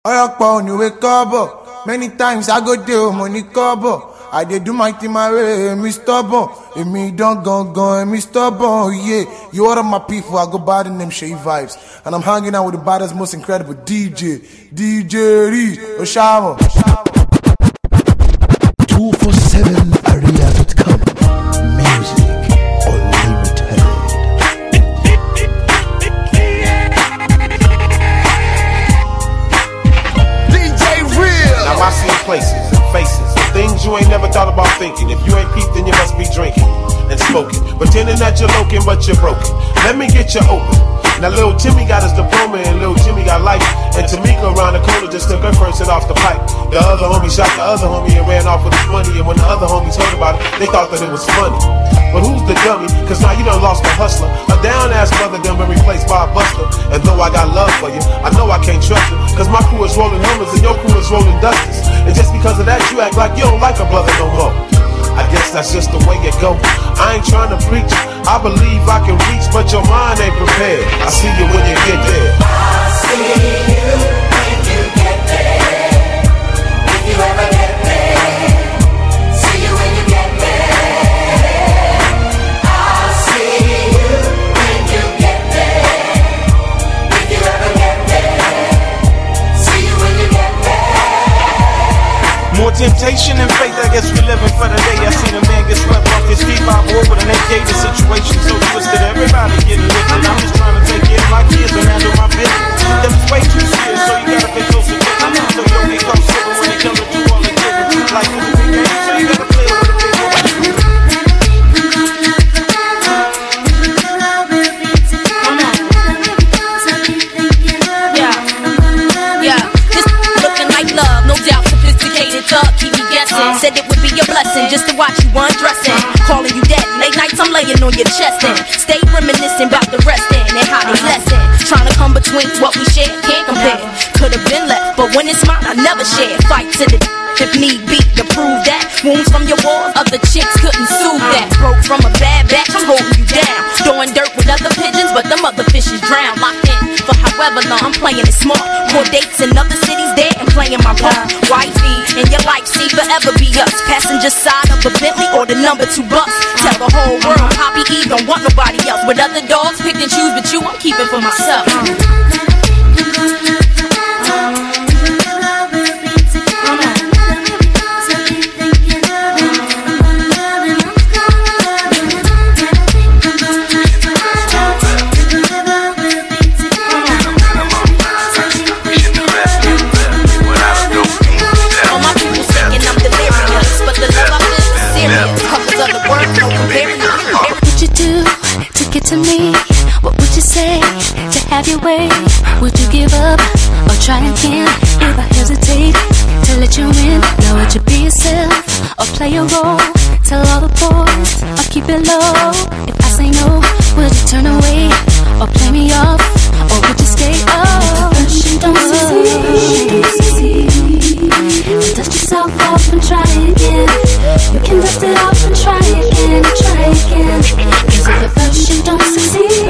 Oyakpa on you wake up. Many times I go there, money cover. I dey do my thing my way, me stubborn. And me don't gone, me stubborn, yeah. You order my people, I go by the name Shay Vibes. And I'm hanging out with the baddest, most incredible DJ Reed, Oshama. 247area.com. Music unlimited. DJ Real. Now I see places and faces and things you ain't never thought about thinking. If you ain't peeped, then you must be drinking and smoking, pretending that you're loking, but you're broken. Let me get you open. Now little Timmy got his diploma and little Jimmy got life. And Tamika around the corner just took her first hit off the pipe. The other homie shot the other homie and ran off with his money. And when the other homies heard about it, they thought that it was funny. But who's the dummy? Cause now you done lost a hustler. A down ass brother done been replaced by a buster. And though I got love for you, I know I can't trust you. Cause my crew is rolling Hummers and your crew is rolling Dusters. And just because of that you act like you don't like a brother no more. I guess that's just the way it go. I ain't trying to preach, I believe I can reach, but your mind ain't prepared. I see you when you get there. I see you when you get there. If you ever get there, see you when you get there. I see you when you get there. If you ever get there, see you when you get there. More temptation and faith, I guess we living for the day. I seen a man get swept off his feet by a boy with an AK. The situation so twisted, everybody getting lifted. I'm just trying to take care of my kids and handle my business. That was way too serious, so you gotta pay close attention. So you don't get caught slipping when it comes to do all the giving. Like in the big game, so you gotta play with the big boy. Keep me guessing, said it would be a blessing just to watch you undressing. Calling you dead, late nights I'm laying on your chest and stay reminiscing about the resting and how they lesson. Trying to come between what we share, can't compare. Could've been left, but when it's mine I never share. Fight to the if need be to prove that. Wounds from your walls, other chicks couldn't soothe that. Broke from a bad batch, I'm holding you down. Throwing dirt with other pigeons, but them other fishes drown. Locked in for however long, I'm playing it smart. More dates in other cities there and playing my part. Wifey, and your life see forever be us. Passenger side of a Bentley or the number 2 bus. Tell the whole world Poppy E don't want nobody else. With other dogs pick and choose, but you I'm keeping for myself. To me, what would you say to have your way? Would you give up or try again? If I hesitate to let you in, now would you be yourself or play a role? Tell all the boys I'll keep it low. If I say no, would you turn away or play me off, or would you stay? Oh, if you don't succeed, dust yourself off and try again. You can dust it off and try again, try again. Cause if at first you don't succeed,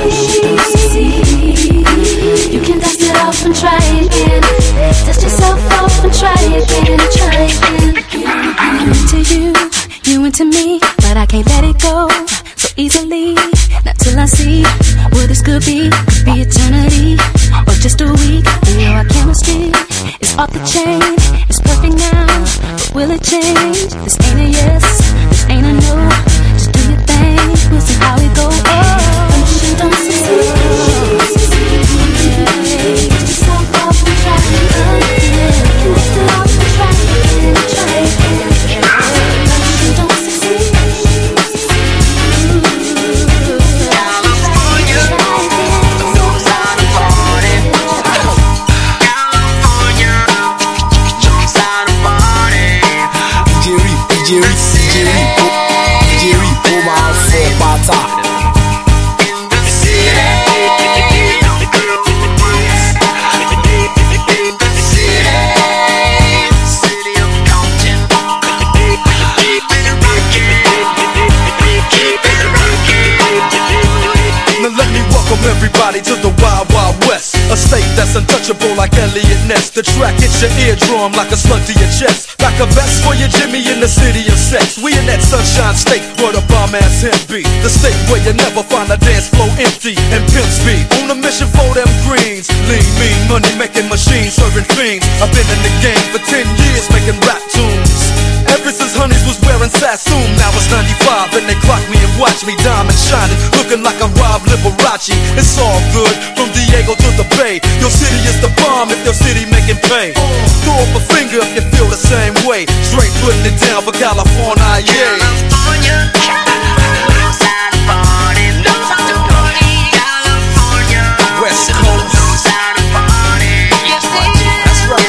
you can dust it off and try again. Dust yourself off and try again, try again. I'm into you, you into me, but I can't let it go so easily. Not till I see what this could be eternity or just a week. You know our chemistry is off the chain. It's perfect now, but will it change? This ain't a yes, this ain't a no. Just do your thing, we'll see how it goes. Oh, you don't succeed. Just yourself off and try again. Lift it off and try again, try again. You don't succeed. DJ Elliot Ness. The track hits your eardrum like a slug to your chest. Like a vest for your Jimmy in the city of sex. We in that sunshine state where the bomb ass him be. The state where you never find a dance floor empty and pimp speed. On a mission for them greens. Lean, mean, money making machines, serving fiends. I've been in the game for 10 years making rap tunes. Ever since Honeys was wearing Sassoon. Now it's 95 and they clock me and watch me diamond shining, looking like a Rob Liberace. It's all good from Diego to the Bay. Your city is the bomb if your city making pay. Throw up a finger if you feel the same way. Straight putting it down for California, yeah. West Coast. That's right.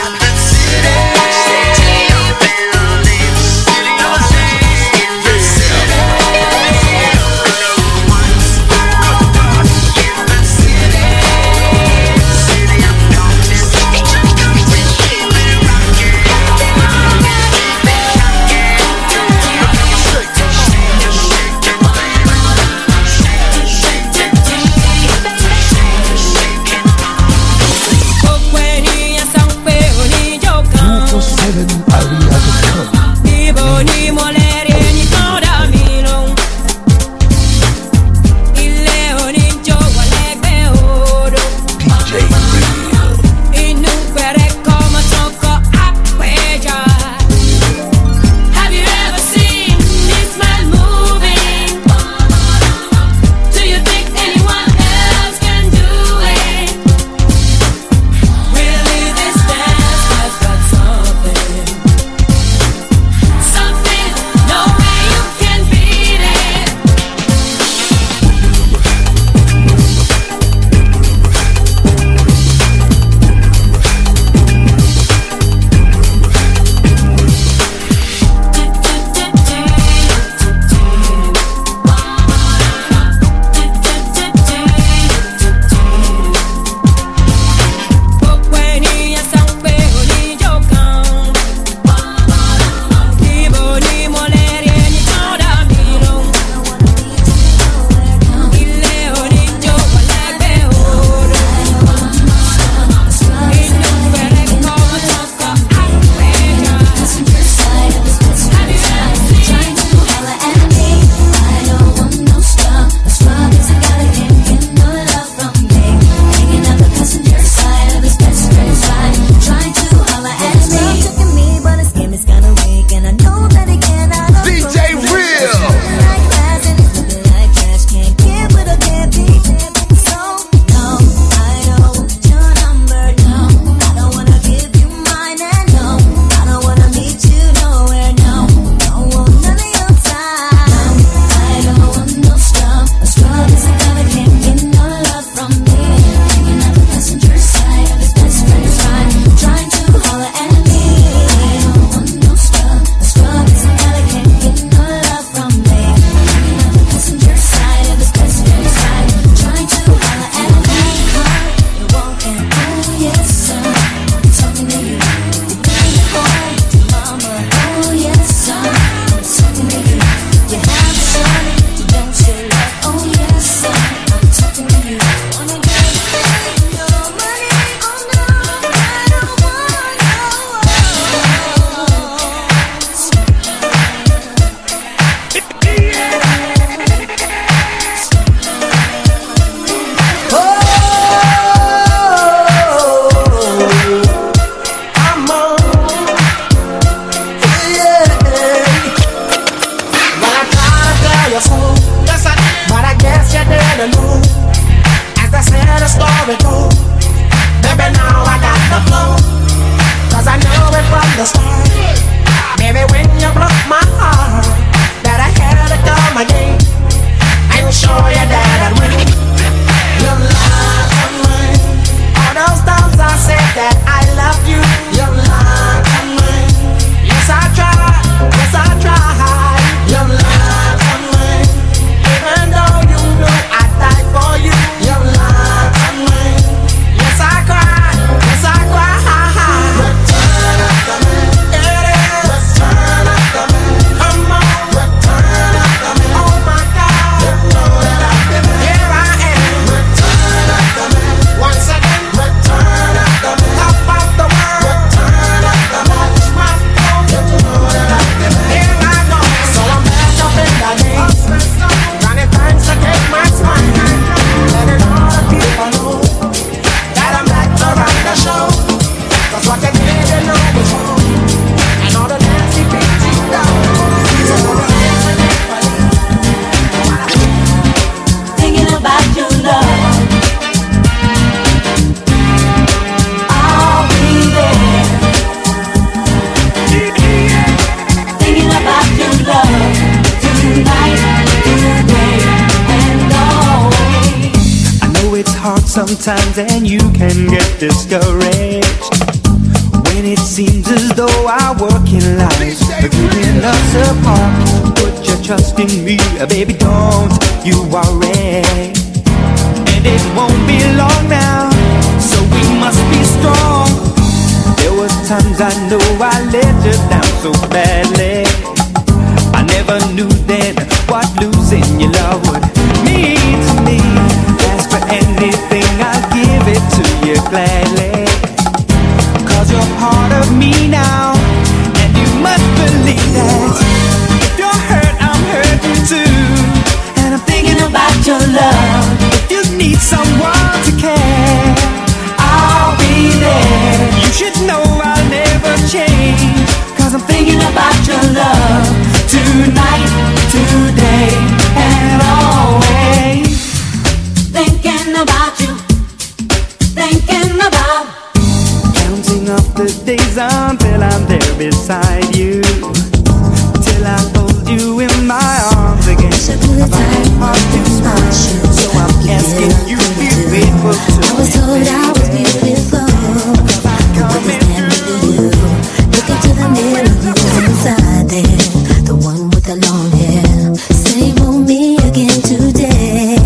sometimes and you can get discouraged when it seems as though our working lives are giving us apart. Put your trust in me, baby, don't you worry. And it won't be long now, so we must be strong. There was times I know I let you down so badly. I never knew then what losing your love would mean to me. Ask for anything, I'll give it to you gladly. 'Cause you're part of me now, and you must believe that. If you're hurt, I'm hurting too, and I'm thinking about your love. If you need someone to care, I'll be there. You should know I'll never change, 'cause I'm thinking about your love tonight, today, and always. Thinking about you, thinking about. Counting up the days until I'm there beside you, till I hold you in my arms again. I find it hard to smile, so I'm asking you to be faithful to me. I was told I was beautiful, come you. Look into the mirror, who's inside there? The one with the long hair. Same old me again today.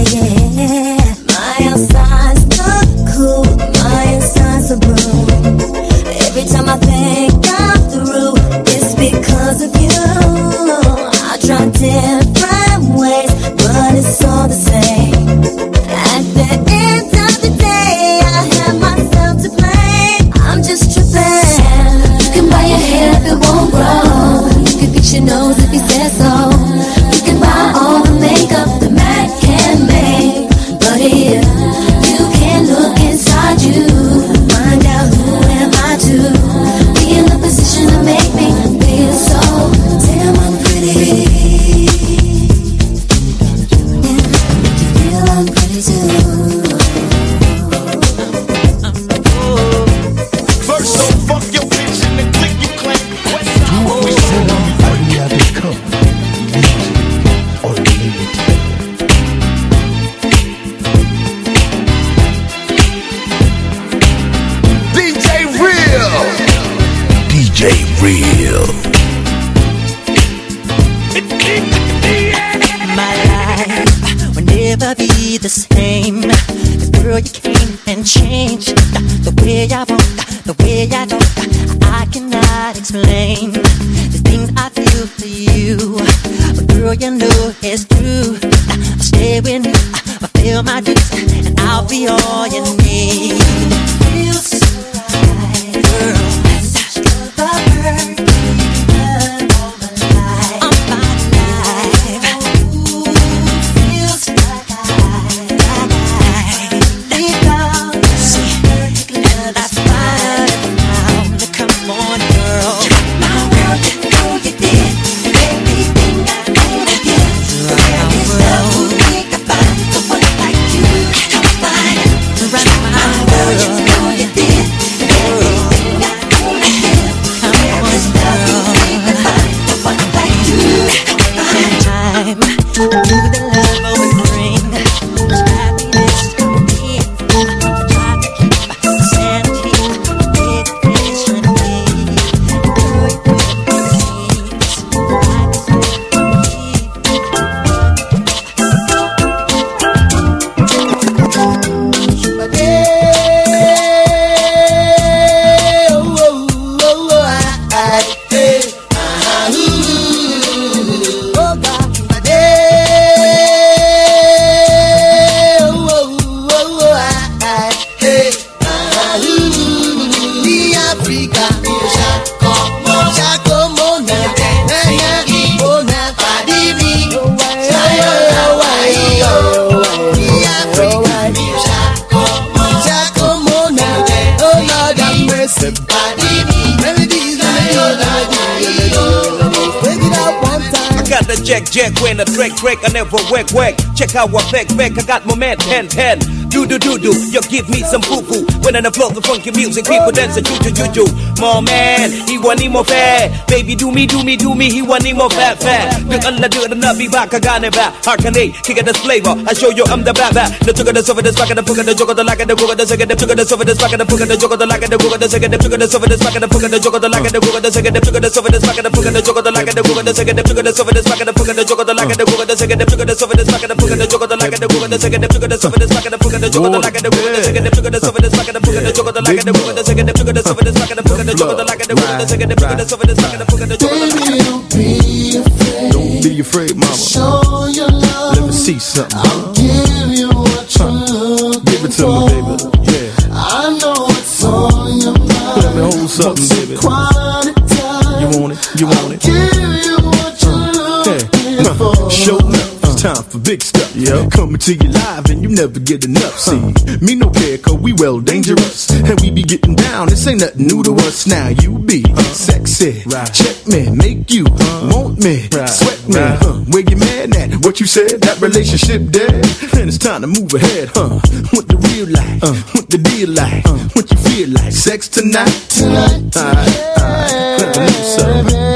My outside's not cool, my inside's a broom. Every time I think I'm through, it's because of you. I try different ways, but it's all the same. At the end of the day, I have myself to blame. I'm just tripping. You can buy your hair if it won't grow. You can fix your nose if you said so. You can buy all the makeup the man can make, but if you can't look inside you, find out who am I to be in the position to make me feel so damn unpretty. Yeah, make you feel unpretty too. First, so fuck your bitch and then click you claim. I become music unlimited. DJ Real. DJ Real. My life will never be the same. Girl, you came and changed the way I walk, the way I talk. I cannot explain the things I feel for you. But girl, you know it's true. I'll stay with you, fulfill my dues, and I'll be all you need. Feels so right, girl. That's the perfect love of my life. Of my life. Ooh, feels like that's fine. Now, come on, girl. My world, oh, you did everything I could have given. There is love we can find, the one like you. Come find, my world, oh, you did everything I could have given. There is love we can find, the one like you. Come find, to the love of a ring. Happiness to me. Try to keep sanity. Jack when the Drake, I never whack. Check out what back, I got my man 10. Do. You give me some poo-poo. When on the floor, the funky music, people dance a ju. More man, he want him more fair. Baby, do me, he want him more fat. Look under the nubby back, I got it back. Arcane, kick at this flavor. I show you I'm the bad. The took of the over this back of the book of the joke of the like of the book of the second, the took of the over this back of the book of the joke of the like of the book of the second, the took of the over this back of the book of the joke of the like of the book of the second, the took of the over this back of the book of the joke of the like of the book of the second, the took of the over this back of the book of the joke of the like of the book of the second, the took of the over this back of the book of the joke of the like of the book of the second, the took of the over this back of the book of the joke of the like of the book of the second, the took of the over this back of the book of the joke of the like of the book of the second, the took of the over this back of the book of the joke of the like of the book of the second, the took of the over this back of the book of the joke of the like of the Don't be afraid, mama. Show your love. Let me see something. I'll give you what you're looking Give it to me, baby. Yeah. I know it's on your mind. Let me hold something, baby. Quality time. You want it? You want it? Give you what you're looking for. Show enough. It's time for big stuff. Coming to you live and you never get enough. See, me no care, cause we well dangerous. And we be getting down, this ain't nothing new to us. Now you be sexy. Check me, make you want me. Sweat me. Where you mad at? What you said? That relationship dead? And it's time to move ahead, What the real life? What the deal like? What you feel like? Sex tonight? Alright. Let me know something.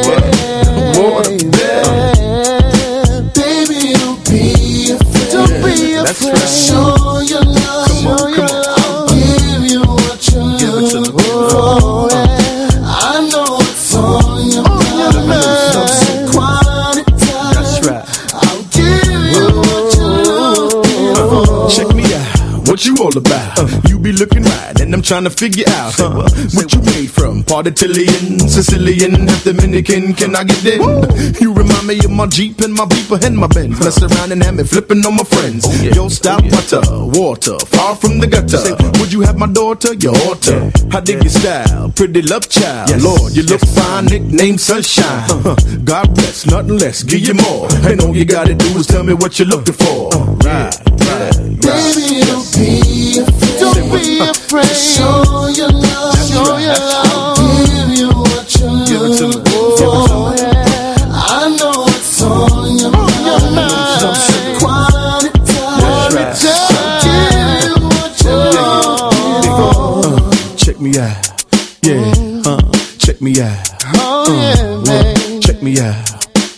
That's right. Show your love. Show your love. I'll give you what you're looking for. I know it's on your mind. Quality time. That's right. I'll give you what you're looking for. Check me out. What you all about? You be looking right, and I'm trying to figure out what you made from. Part Italian, Sicilian, half Dominican. Can I get in? You remind me of my Jeep and my Beeper and my Benz. Mess around and have me flipping on my friends. Your style, water, far from the gutter. Would you have my daughter? Your order. I dig your style, pretty love child. Lord, you look fine, nickname Sunshine. God bless, nothing less, give you more. And all you gotta do is tell me what you're looking for. Right. Baby, don't be afraid. Don't be afraid. Show your love. Show your love. I'll give you what you're looking for. I know it's on your mind. Quality time. I'll give you what you're looking for. Check me out. Yeah. Check me out. Check me out.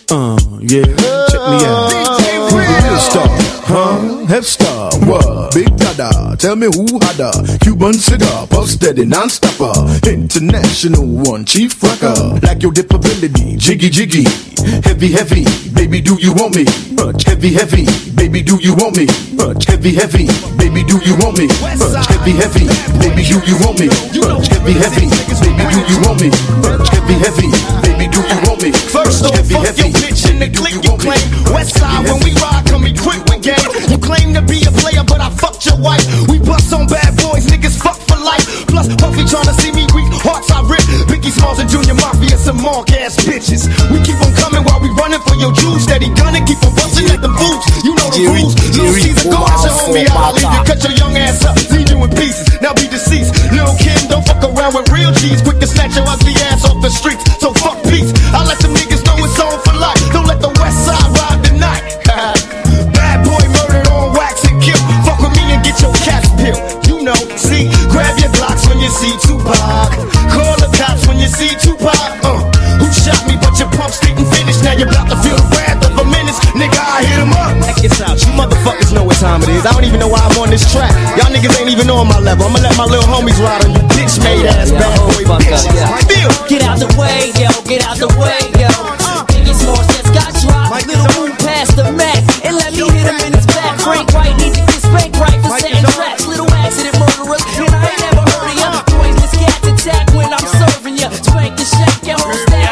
Check me out. Real star. Head star, what? Big Dada, tell me who had a Cuban cigar, puff steady, non-stopper. International one, chief rocker. Like your dipability, jiggy, heavy, baby, do you want me? Much heavy, baby, do you want me? Much heavy, baby, do you want me? Much heavy, baby, do you want me? Much heavy, baby, do you want me? Much heavy, baby, do you want me? First off, fuck your bitch in the clique you claim. Westside when we ride, come equipped with game. You claim to be a player, but I fucked your wife. We bust on bad boys, niggas fuck for life. Plus, Puffy tryna see me weak, hearts I rip. Biggie Smalls and Junior Mafia, some mark ass bitches. We keep on coming while we running for your Jews. Steady gunning, keep on busting at the boots. You know the rules. Lil Caesar, go ask your homie how I leave you. Cut your young ass up, leave you in pieces. Now be deceased. Lil Kim, don't fuck around with real G's. Quick to snatch your ugly ass off the streets. So fuck peace. I let them niggas know it's on for life. Don't let the West Side ride the night. Bad boy murdered on wax and kill. Fuck with me and get your cash pill. You know, see, grab your Glocks when you see Tupac. Call the cops when you see Tupac. Who shot me? But your pumps didn't finish. Now you're about to feel the wrath of a menace. Nigga, I hit him up. Check this out. You motherfuckers know what time it is. I don't even know why I'm on this track. Y'all niggas ain't even on my level. I'ma let my little homies ride on you bitch made ass bad boy bitches. Feel. Get out the way, yo. Get out the way, yo. Biggie Smalls just got dropped. Little move past the Mac and let me hit him in his back. Frank White needs to get spanked right for setting traps. Little accident murderers, and I ain't never heard of ya. Pointless cat attack when I'm serving ya. Spank the shack, your whole staff.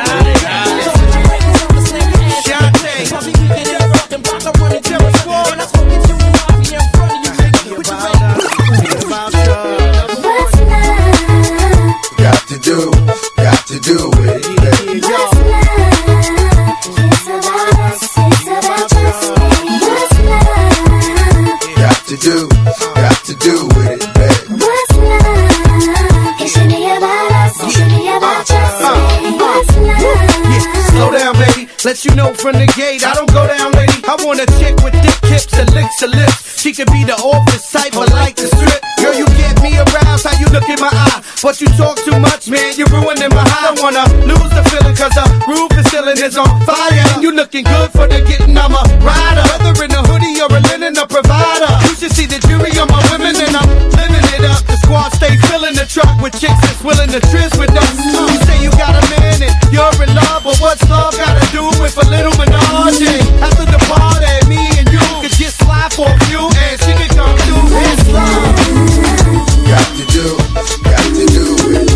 Got to do it, baby. Got to do with it, baby. Slow down, baby. Let you know from the gate, I don't go down, lady. I want a chick with thick hips and licks her lips. She could be the office type, but like to strip. Girl, you get me aroused, how you look in my eye. But you talk too much, man, you're ruining my high. I don't wanna lose the feeling, cause the roof is ceiling is on fire. And you looking good for the getting, I'm a rider. Whether in a hoodie or a linen, a provider. You should see the jury on my women, and I'm living it up. The squad stay filling the truck with chicks that's willing to trizz with us. You say you got a man and you're in love, but what's love gotta do with a little menage? After the party, me and you could just slide for a few, and she could come through and slide. Got to do it.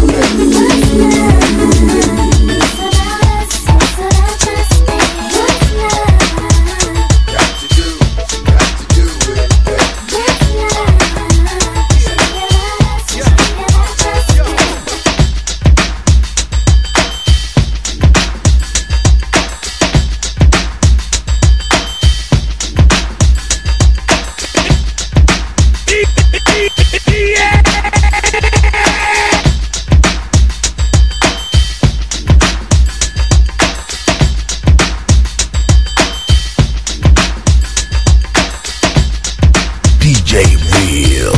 DJ Real.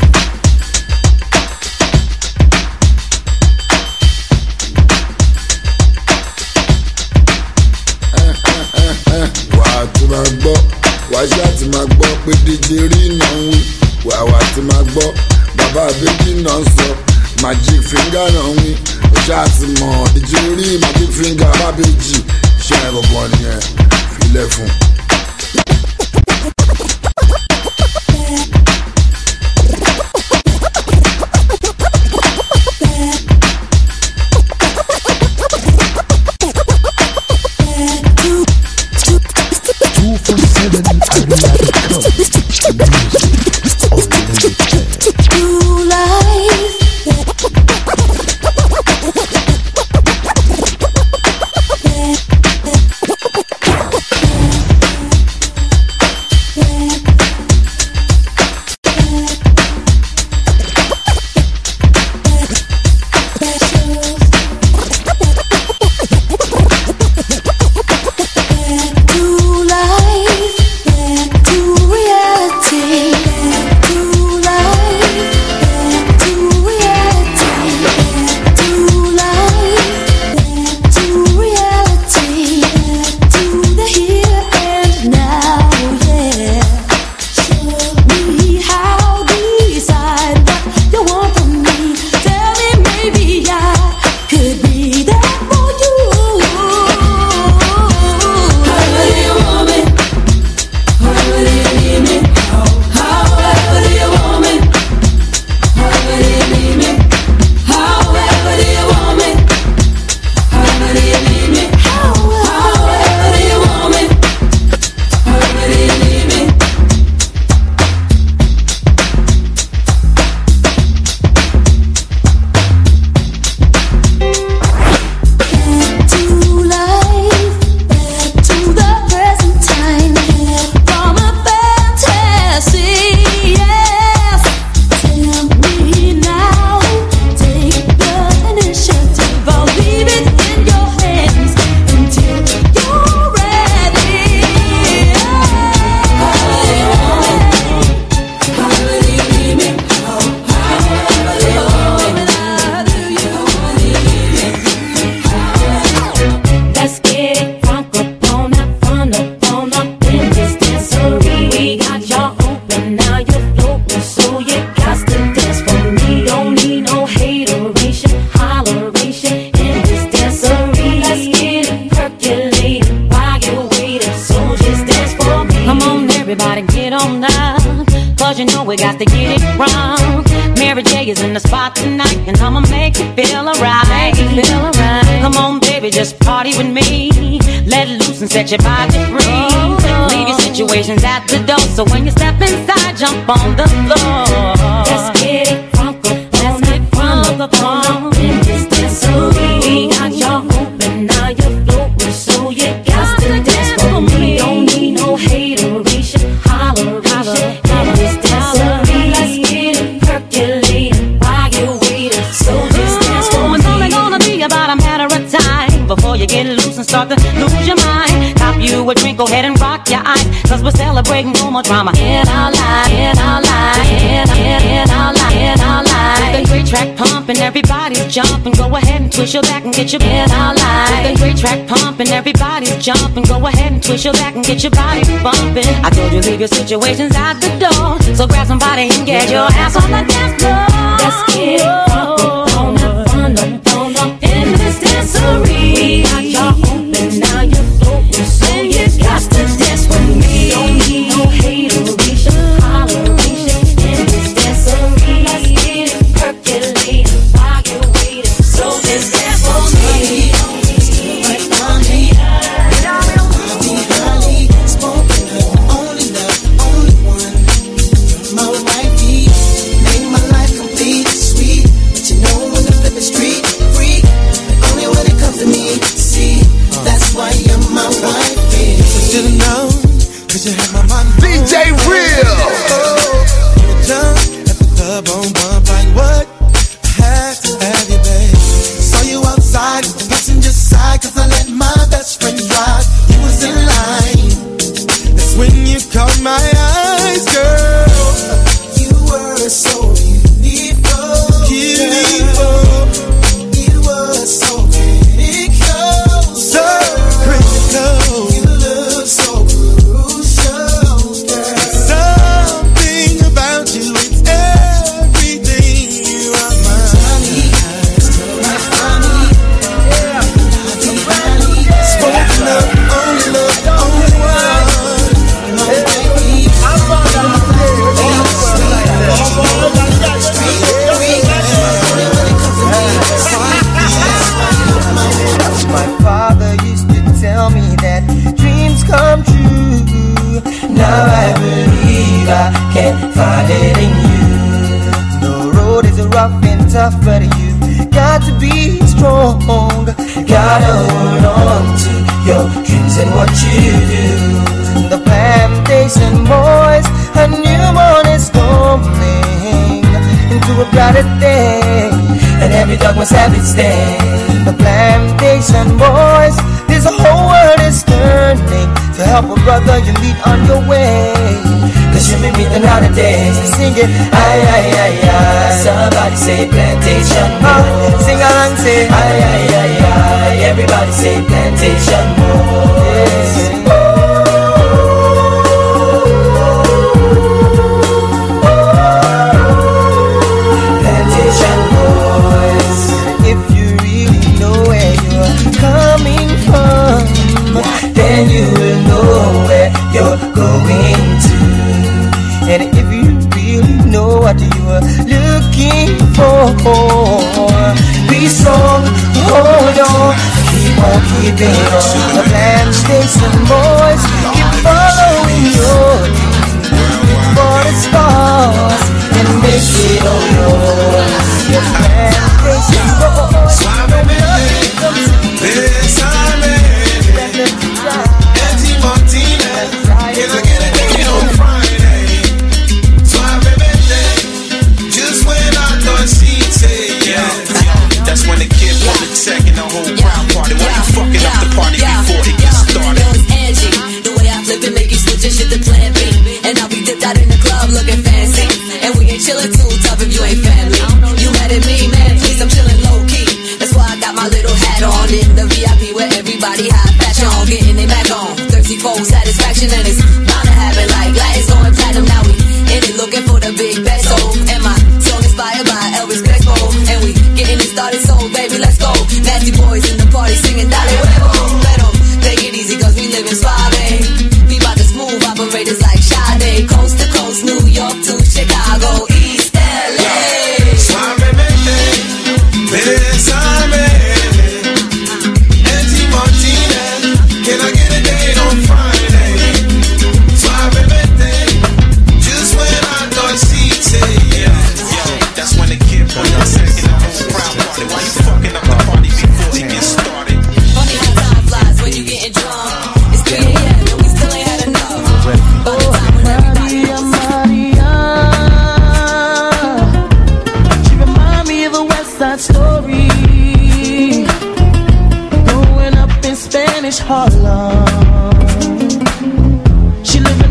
Wàá tí máa gbọ́, wàá ṣáà tí máa gbọ́ pé DJ rí náà ń wí. Wàá tí máa gbọ́, bàbá àbẹ́jì náà ń sọ, Magic Finger náà ń wí. Ó ṣáà ti mọ̀ DJ rí Magic Finger bàbẹ́jì. Iṣẹ́ ẹ̀ gbọ̀ngàn nìyẹn, filẹ̀ fún. We got to get it wrong. Mary J is in the spot tonight, and I'ma make you feel alright. Come on, baby, just party with me. Let loose and set your body free. Leave your situations at the door, so when you step inside, jump on the floor. Let's get it crunk up in this dancery. We got y'all open, now you're floating, so you got to dance for me. Don't need no hateration, holleration. Before you get loose and start to lose your mind, cop you a drink, go ahead and rock your eyes. Cause we're celebrating no more drama in our lives, in our lives, in our lives, in our lives. With a great track pumping, everybody's jumping. Go ahead and twist your back and get your in our lives. With a great track pumping, everybody's jumping. Go ahead and twist your back and get your body bumping. I told you leave your situations out the door, so grab somebody and get your ass on the dance floor. Let's get crunk, don't have fun, don't in this dancery. Got y'all open, now you're floating, so you got to dance with me. Don't need no hateration, holleration in this dancery. Let's get it percolating while you're waiting, so just dance for me. Right on me, spoken of, only love, only one. My wifey, make my life complete, sweet. But you know when the flip is street freak, only when it comes to me. See, that's why you're my wifey. Should've known, cause you had my mind. DJ Real. You're drunk at the club on bump like what? I had to have you, babe. Saw you outside, the passenger side, cause I let my best friend drive. You was in line. That's when you caught my eyes, girl. You were so beautiful. It was so critical. So critical. You look so crucial, girl. Something about you, it's everything. You are mine. Spoken of, only love, only one. My father used to tell me that dreams come true. Now I believe I can find it in you. The road is rough and tough, but you got to be strong. Gotta hold on to your dreams and what you do. The plantation boys, a new morning is coming into a brighter day, and every dog must have its day. The plantation boys, this whole world is turning to help a brother you meet on your way. Cause you may meet another day. Sing it, aye, aye, aye, aye. Somebody say plantation boys. Sing along, say aye, aye, aye, aye. Everybody say plantation boys. Then you will know where you're going to. And if you really know what you are looking for, be strong, hold on, keep on keeping on. The plantation boys, keep following your dreams for the stars and make it all yours. The plantation boys, no nothing comes Auntie Martina, can I get a date on Friday? Suave birthday, just when I thought she'd say yeah. That's when the kid pulled the check and the whole crowd party. Why you fucking up the party before it gets started? Angie, the way I flip it, make you switch your shit to plan B. And I'll be dipped out in the club looking fancy. And we ain't chillin' too tough if you ain't family. You mad at me, man? Please, I'm chillin' low key. That's why I got my little hat on in the VIP where everybody high fashion on, getting it back on. 34 satisfaction and it's bound to happen like Latin's going platinum. Now we in it looking for the big peso. And my song inspired by Elvis Crespo. And we getting it started, so baby, let's go. Nasty boys in the party singing Dale Huevo. Let 'em take it easy cause we living suave. We bout to smooth operators like Sade. Coast to coast, New York to Chicago, East LA. Suave birthday, bésame. Auntie Martina, can I get a date on Friday? Suave birthday, just when I thought she'd say yeah. That's when the kid pulled the check and the whole crowd party. Why you fucking up the party before it gets started? Funny how time flies when you getting drunk. It's 3 a.m. and we still ain't had enough. By the time when everybody Maria, she remind me of a West Side Story. Growing up in Spanish Harlem, she living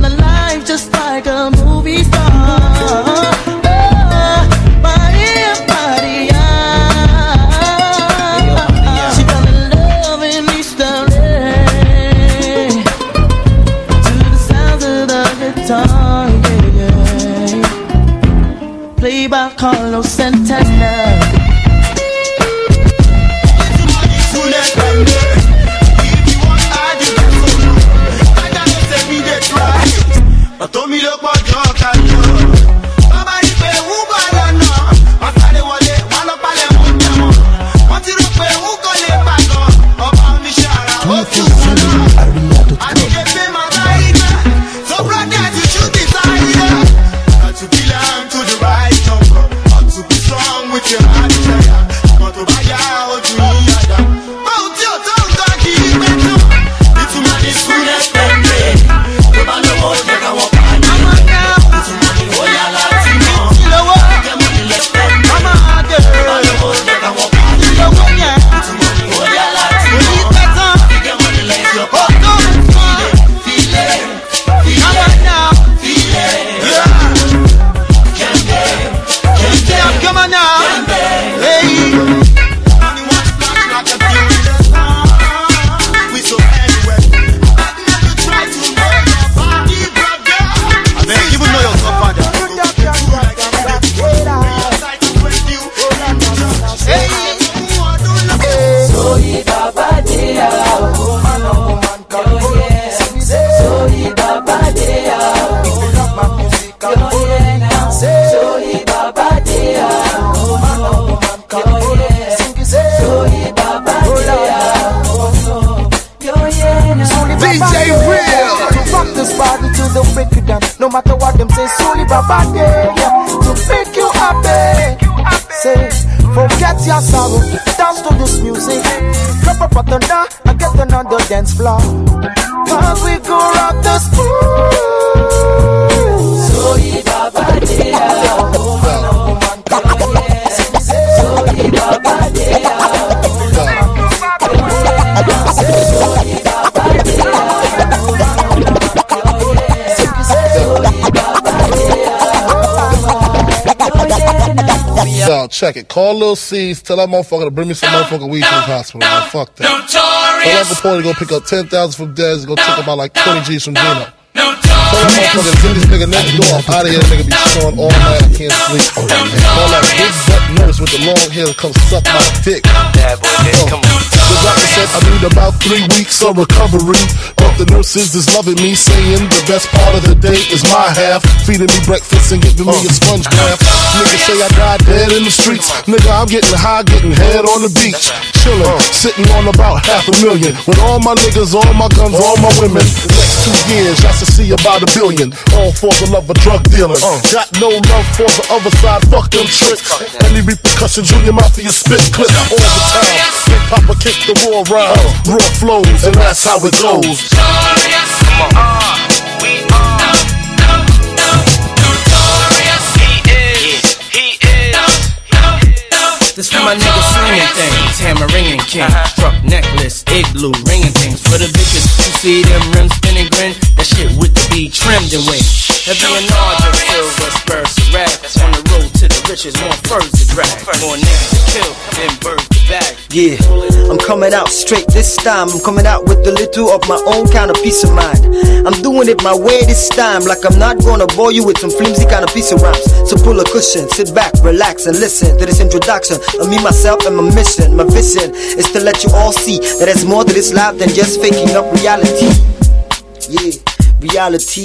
they'll break you down. No matter what them say, solely Baba there, yeah, to make you happy. Say, forget your sorrow, dance to this music. Drop up a thunder and get another dance floor. Cause we go rock the school. Solely Baba there. Solely Baba there. Yo, check it. Call Lil C's. Tell that motherfucker to bring me some motherfucking weed to the hospital. Man. Fuck that. Tell Uncle Paul to go pick up 10,000 from Dez and go take about like 20 G's from Gino. Tell that motherfucker to get this nigga next door up out of here. Nigga be snoring all night. I can't sleep. Call that big butt nurse with the long hair to come suck my dick. Come on. The doctor said I need about 3 weeks of recovery. But the nurses is loving me, saying the best part of the day is my half. Feeding me breakfast and giving me a sponge bath. Niggas say I died dead in the streets. Nigga, I'm getting high, getting head on the beach. Chillin', sitting on about 500,000. With all my niggas, all my guns, all my women. Next 2 years, I should see about 1 billion. All for the love of drug dealers. Got no love for the other side, fuck them tricks. Any repercussions, Junior Mafia spit clip all the time. Big Papa kick the raw rhymes, raw flows, and that's how it goes. Come on. We are notorious. He is. This for my niggas slinging things, hammer-ringing king, truck necklace, igloo, ringing things. For the bitches who see them rims spinning grin, that shit with the B trimmed and wing. Heavy and larger, silver spurs to rag. On the road to the riches, more furs to drag, more niggas to kill, then birds to bag. Yeah, I'm coming out straight this time. I'm coming out with a little of my own kind of peace of mind. I'm doing it my way this time, like I'm not gonna bore you with some flimsy kind of piece of rhymes. So pull a cushion, sit back, relax, and listen to this introduction of me, myself, and my mission. My vision is to let you all see that there's more to this life than just faking up reality. Yeah, reality.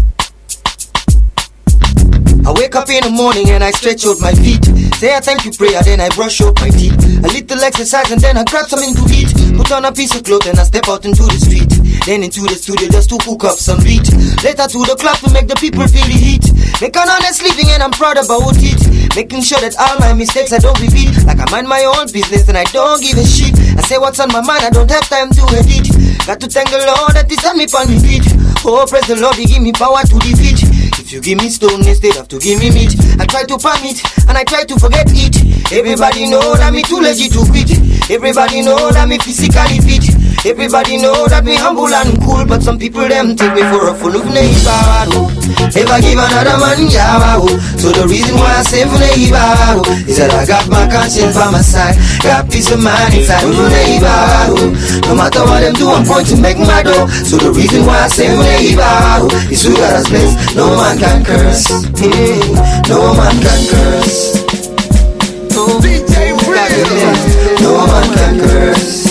I wake up in the morning and I stretch out my feet. Say I thank you prayer, then I brush up my teeth. A little exercise and then I grab something to eat. Put on a piece of cloth and I step out into the street. Then into the studio just to cook up some beat. Later to the club to make the people feel the heat. Make an honest living and I'm proud about it. Making sure that all my mistakes I don't repeat. Like I mind my own business and I don't give a shit. I say what's on my mind, I don't have time to edit. Got to thank the Lord that He set me on me feet. Oh, praise the Lord, He give me power to defeat. If you give me stone instead of to give me meat, I try to palm it and I try to forget it. Everybody know that me too lazy to quit. Everybody know that me physically fit. Everybody know that me humble and cool, but some people them take me for a fool of neighbor. Never give another man yawa. So the reason why I say neighbor is that I got my conscience by my side, got peace of mind inside of neighbor. No matter what them do, I'm going to make my dough. So the reason why I say neighbor is who God has blessed. No man can curse. No man can curse. No, DJ no man can curse.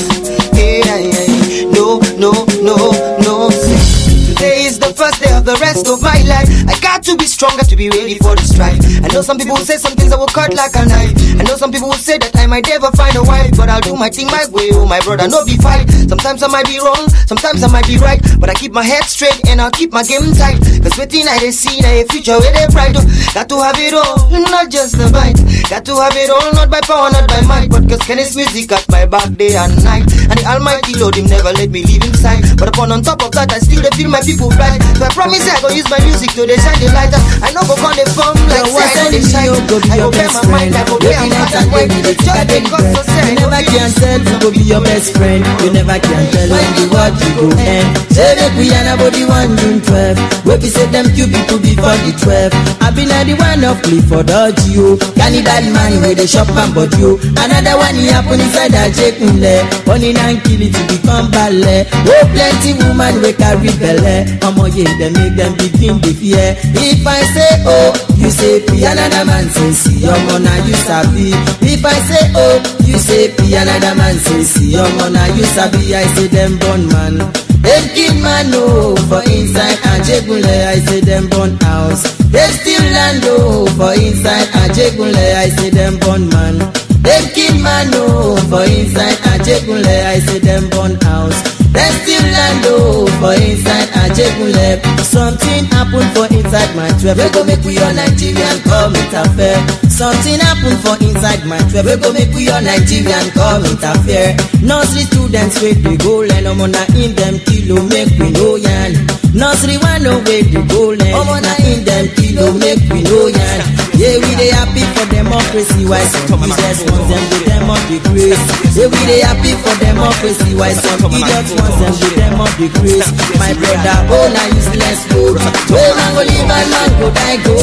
No. Today is the first day of the rest of my life. I got to be strong, got to be ready for the strife. I know some people will say some things that will cut like a knife. I know some people will say that I might never find a wife, but I'll do my thing my way, oh my brother, no be fight. Sometimes I might be wrong, sometimes I might be right, but I keep my head straight and I'll keep my game tight. Cause waiting I they see a future where they bright. Got to have it all, not just the bite. Got to have it all, not by power, not by might, but cause Kenneth's music got my back day and night. And the Almighty Lord, Him never let me leave inside. But upon on top of that, I still they feel my people bright. So I promise I go use my music to they shine the light. I know go on the phone like say on the side. I go pay my mind, I go pay my mind. Just because so sad. You never can tell who go be your best friend. You never can tell when the world you go end. Say that we are nobody 1 June 12. Where we say them few people before the 12. I been at the one of Clifford you. Cannibal man where they shop and bought you. Another one he happen inside a Jekunle. Running and kill it to become ballet. Oh plenty woman we carry belly. They make them begin the fear. If I say oh, you say P, another man say see. Your mona you sabi. If I say oh, you say P, another man say see. Your mona you sabi. I say them born man. Them kill man oh for inside and Jegunle. I say them born house. They still land oh for inside and Jegunle. I say them born man. Them kill man oh for inside and Jegunle. I say them born house. They Let's still land for inside Ajegunle. Something happened for inside my 12. We go make we all Nigerian come interfere. Something happened for inside my 12. We go make we all Nigerian come interfere. Nursery students wait they go learn. Omona in them kilo make we know yan. Nursery one no wait they go learn. Omona in them kilo make we know yan. Yeah, we dey happy for democracy. Why some useless ones them with them up the grace. Yeah, we dey happy for democracy. Why some idiots ones them with them up the grace. My brother, oh na useless code. Where man go live and man go die go.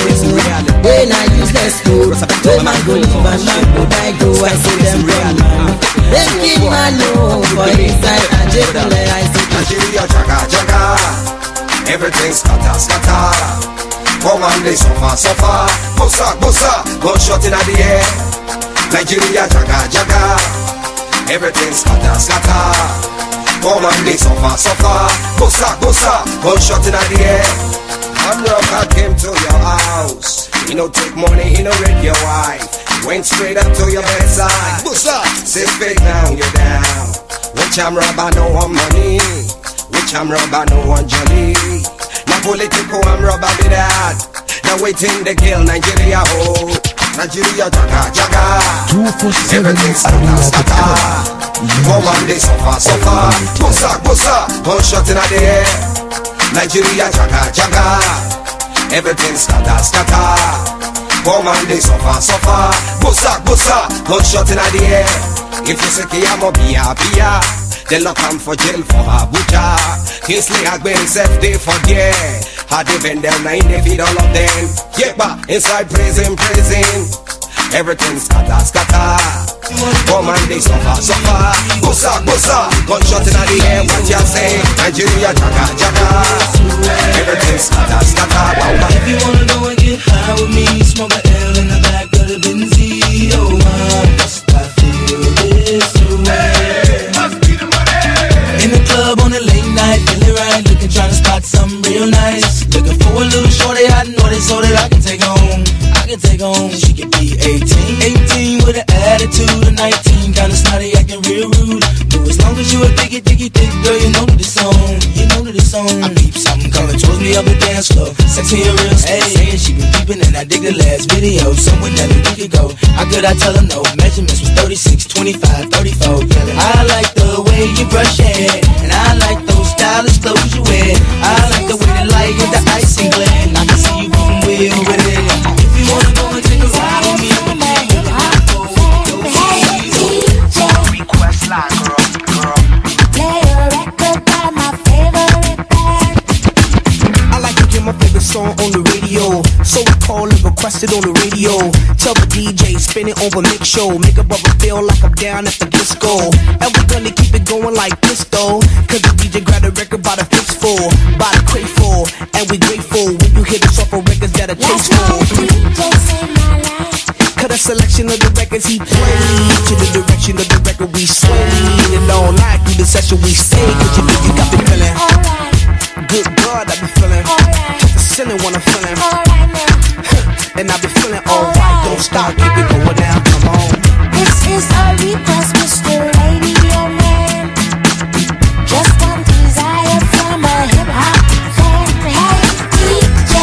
Where na useless code. Where man go live and man go die go. I see them run man. Them kid man no for inside Ajegunle. I see Nigeria jaga jaga. Everything scatter scatter. Come on, they suffer. Bossa, gunshot in the air. Nigeria jaga jaga. Everything scatter. Come on, they suffer. Bossa, gunshot in the air. One rocker came to your house. He no take money, he no raid your wife. Went straight up to your bedside. Bossa, say fake now, you're down. Which I'm robber, no one money. Which I'm robber, no one jolly. Now political, I'm robber with that. Now waiting the kill Nigeria, oh. Nigeria jaga. 247 Everything scatter. Come on, they suffer. Bossa, gunshot in the air. Nigeria jaga. Everything scatter. Come on, they suffer. Bossa, gunshot in the air. If you say Kiyamo Bia, they lock him for jail for Abuja. Kingsley Agbe himself, they forget. How they bend them, 9 they feed all of them. Yeah, inside prison. Everything scatter. Come on, they suffer. Bossa, gunshot in the air. What you say? Nigeria jaga. Everything scatter. If you wanna go and get high with me, smoke a L in the back of the Benzie. Oh my, I feel this way. In the club on a late night, feeling right, looking trying to spot something real nice. Looking for a little shorty, I know it so that I can take home. She could be 18 with an attitude of 19, kinda snotty, acting real rude. But as long as you a thick girl, you know that it's on. I peep something coming towards me up the dance floor. Sexy and real slow. Saying she been peeping and I dig the last video. Somewhere that a week ago. How could I tell her no? Measurements was 36, 25, 34. I like the way you brush your hair, and I like those stylish clothes you wear. I like the way the light with the icy glare. I can see you moving way over there. If you wanna go and take a ride with me, request line, girl. Play a record by my favorite band. I like to get my favorite song on the radio, so I call and request it on the radio. Tell the DJ, spin it over mix show, make a brother feel like I'm down at the disco. And we're gonna keep it going like this though, cause the DJ grab the record by the fistful, by the crateful, and we grateful when you hit us off of records that are tasteful. Cut a selection of the records he played, to the direction of the record we swayed, and all night through the session we stayed, cause you know you got me feeling. Good God, I be feeling. Keep the ceiling when I'm feeling. And I be feeling alright. Don't stop, keep it going down. Come on. This is a request, Mr. Radio Man. Just one desire from a hip hop fan. Hey DJ,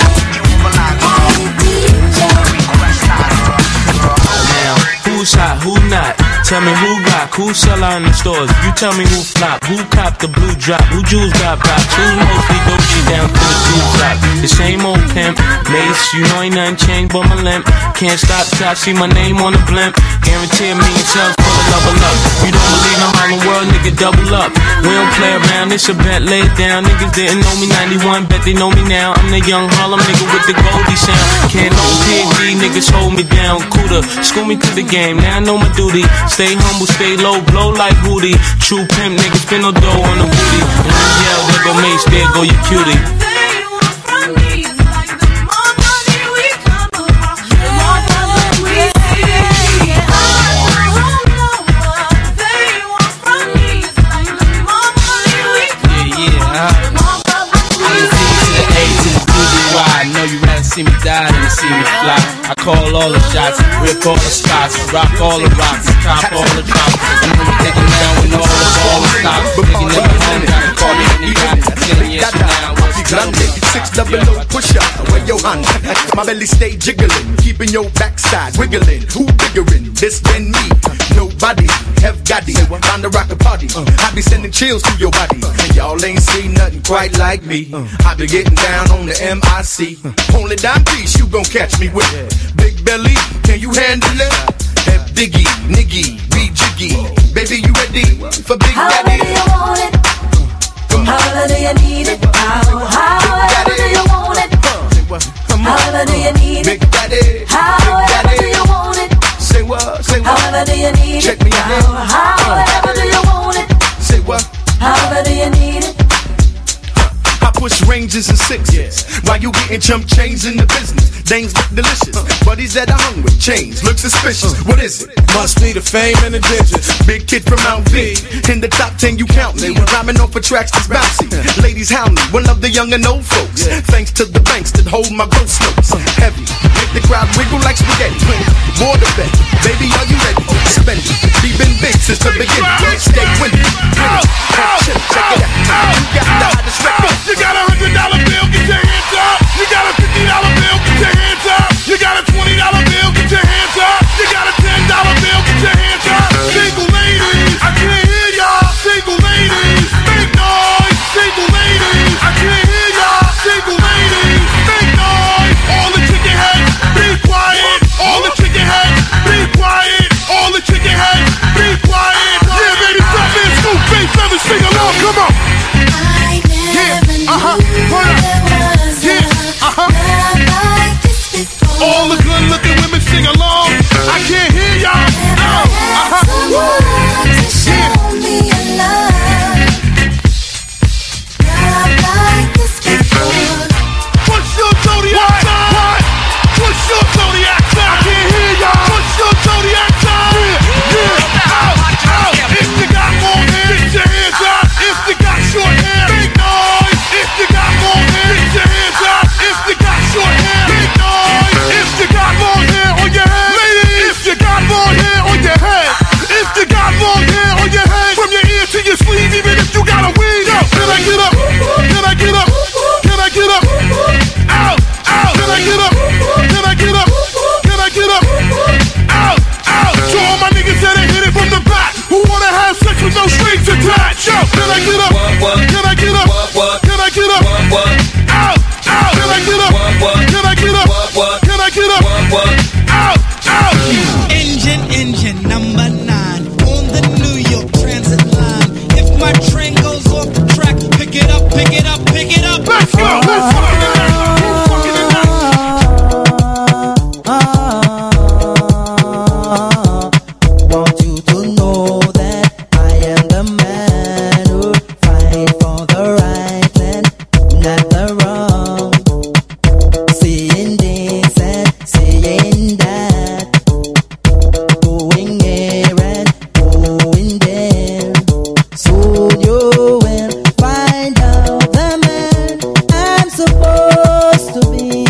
Now, who's hot, who not? Tell me who rock, who sell out in the stores. You tell me who flop, who cop the blue drop, who jewels got pops, who mostly Gucci down to the two drop. The same old pimp, Mace, you know ain't nothing changed but my limp. Can't stop till I see my name on the blimp. Guarantee me and sales full of level up. You don't believe in Harlem World, nigga, double up. We don't play around, it's a bet, lay it down. Niggas didn't know me 91, bet they know me now. I'm the young Harlem nigga with the Goldie sound. Can't no PhD, niggas hold me down. Cooler, school me to the game, now I know my duty. Stay humble, stay low, blow like Woody. True pimp, niggas spin no dough on the booty. And when you yell, there go Mace, there go your cutie. See me die than to see me fly. I call all the shots, rip all the spots, rock all the rocks, top all the drops. I'm gonna take it down with all the stops. Nigga never home double O push up. Where your hand? My belly stay jiggling, keeping your backside wiggling. Who biggerin'? This than me. Nobody have got it. Time to rock the party. I be sending chills to your body. And y'all ain't seen nothing quite like me. I be getting down on the MIC. Only dime piece you gon' catch me with. Big belly, can you handle it? F Diggy, Niggy, be jiggy. Baby, you ready for Big Daddy? How do you want it? How do you need it? How do you want it? How do you need it? Big Daddy, How do you want it? Say what? Say what? How do you need it? Check me out. How do you want it? Say what? How do you need it? I push ranges and sixes while you getting chump change in the business. Dames look delicious, buddies that are hungry. Chains look suspicious. What is it? Must be the fame and the digits. Big kid from Mount V. In the top 10 you count me. Rhyming off for tracks that's bouncy. Ladies hound me. One of the young and old folks. Thanks to the banks that hold my ghost notes. Heavy. Make the crowd wiggle like spaghetti. Water bet. Baby, are you ready? Spend it. We've been big since the beginning. Stay winning. Check it out. You got the hottest record. You got a $100 bill, get your hands up. You got a $50 bill, get your hands up. You got a $20 bill, get your hands up. You got a $10 bill, get your hands up. Single ladies, I can't hear y'all. Single ladies, make noise. Single ladies, I can't hear y'all. Single ladies, make noise. All the chicken heads, be quiet. All the chicken heads, be quiet. All the chicken heads, be quiet. Yeah, baby, stop it. Scoop, bass, feathers, sing along, come on. All the good looking women sing along. I can't hear y'all. Push your zodiac time. Push your zodiac time. I can't hear y'all. Push your zodiac time. Yeah. Out. If you got long hair, get your hands up. If you got short hair, make noise. If you got long hair, get your hands up. If you got short hair, make noise. If you got long hair on your head, ladies. If you got long hair on your head. If you got long hair on your head, from your ear to your sleeve, even if you got a weed. Yo, can I get up? Can I get up? Can I get up? Out. Can I get up? Can I get up? Can I get up? Out. To all my niggas that ain't hit it from the back, who wanna have sex with no strings attached. Yo, can I get up? Can I get up? Can I get up? Out. Can I get up? Can I get up? Can I get up? Out. Engine number 9 on the New York Transit line. If my train goes off the track, pick it up, pick it up, pick it up. Let's go. Let's go. Want you to know that I am the man who fight for the right and not the wrong. Saying this and saying that, going here and going there. So you will find out the man I'm supposed to be.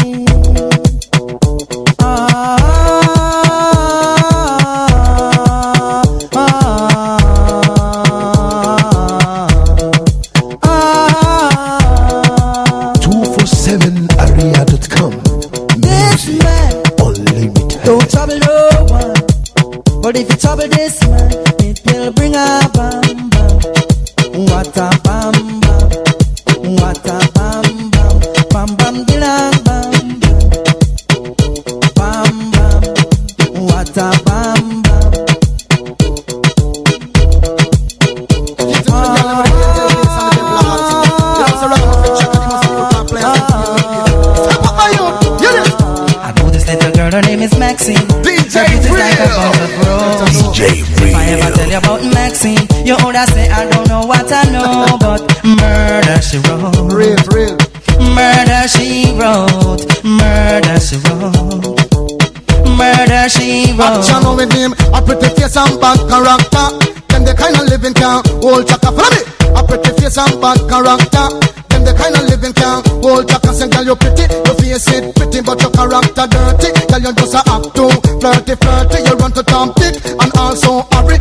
This man don't trouble no one, but if you trouble this man, it will bring a bam bam. What a bam bam, what a bam bam, bam bam dilang bam bam, bam bam, what a bam bam. I know this little girl, her name is Maxine. DJ Real. If I ever tell you about Maxine, you woulda say I don't know what I know, but murder she wrote. Real. Murder she wrote. Murder she wrote. Murder she wrote. Action with him, a pretty face and bad character. Them the kind of living can hold chaka. Follow me. A pretty face and bad character. Them the kind of living can hold chaka. Say girl you pretty, your face it pretty, but your character dirty. Girl you just a act too flirty. You run to Tom Dick and also hurry. And when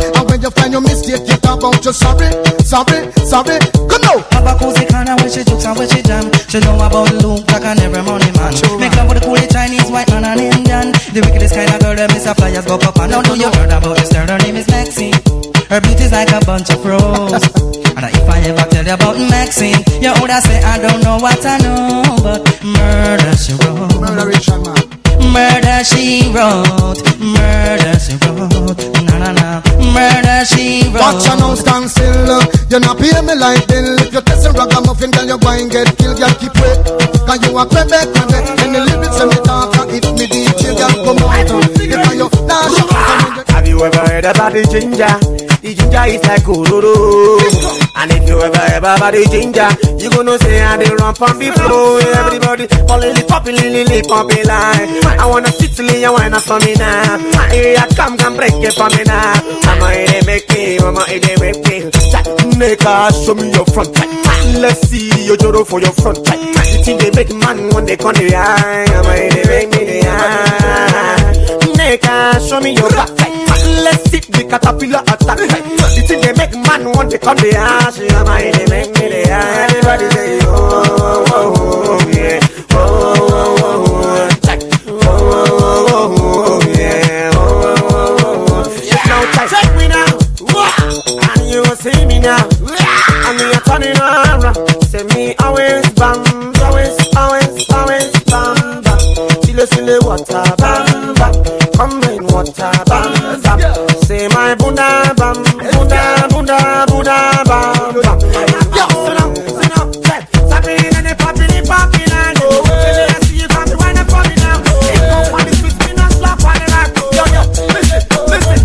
you find your mistake, you talk about you sorry. Come now. Have a cozy kind of when she jokes and when she jam. She know about Luke like an every money man. Make love with the cool Chinese, white man and Indian. The wickedest kind of girl that Mr. Flyers go up and now do you heard about this girl? Her name is Maxine. Her beauty's like a bunch of roses. And if I ever tell you about Maxine, you would say I don't know what I know, but murder she wrote. Murder she wrote. Murder she wrote. Na. Murder she wrote. Watch her now stand still. You not pay me like bill. If you test a ragamuffin, girl, you go and get killed. Girl, keep wait. Cause you a Quebec. And the lyrics and me talk. If me DJ, girl, come out. If you nah, have you ever heard about the ginger? The ginger is like Ororo. And if you ever about the ginger, you gonna say how they run from the flow. Everybody falling, popping, pumping line. I wanna sit till you wanna for me now. Here I come break it for me now. Mama, it make me, mama, it make me. Nigga, show me your front tight. Let's see your joro for your front tight. You think they make man when they come the eye? Mama, it make me the eye. Nigga, show me your back tight. Let's see the caterpillar attack. You think they make man want to come the ass? Mama, they make me the eye. Everybody say, oh, oh, oh, yeah. Oh, oh, oh, oh, check. Oh, oh, oh, oh, yeah. Oh, oh, oh, oh. Now check me now. And you will see me now. And me a turning around. Say me always bam, always bam, bam. Silly water bam, bam. Come in water bam, bam. Say my bunda bam, bunda bam, bam. Yo, sit down, check. Sapping and the popping and oh, I see you come to wind up for me now. Ain't no one is with me, not slap on the rack. Yo, listen.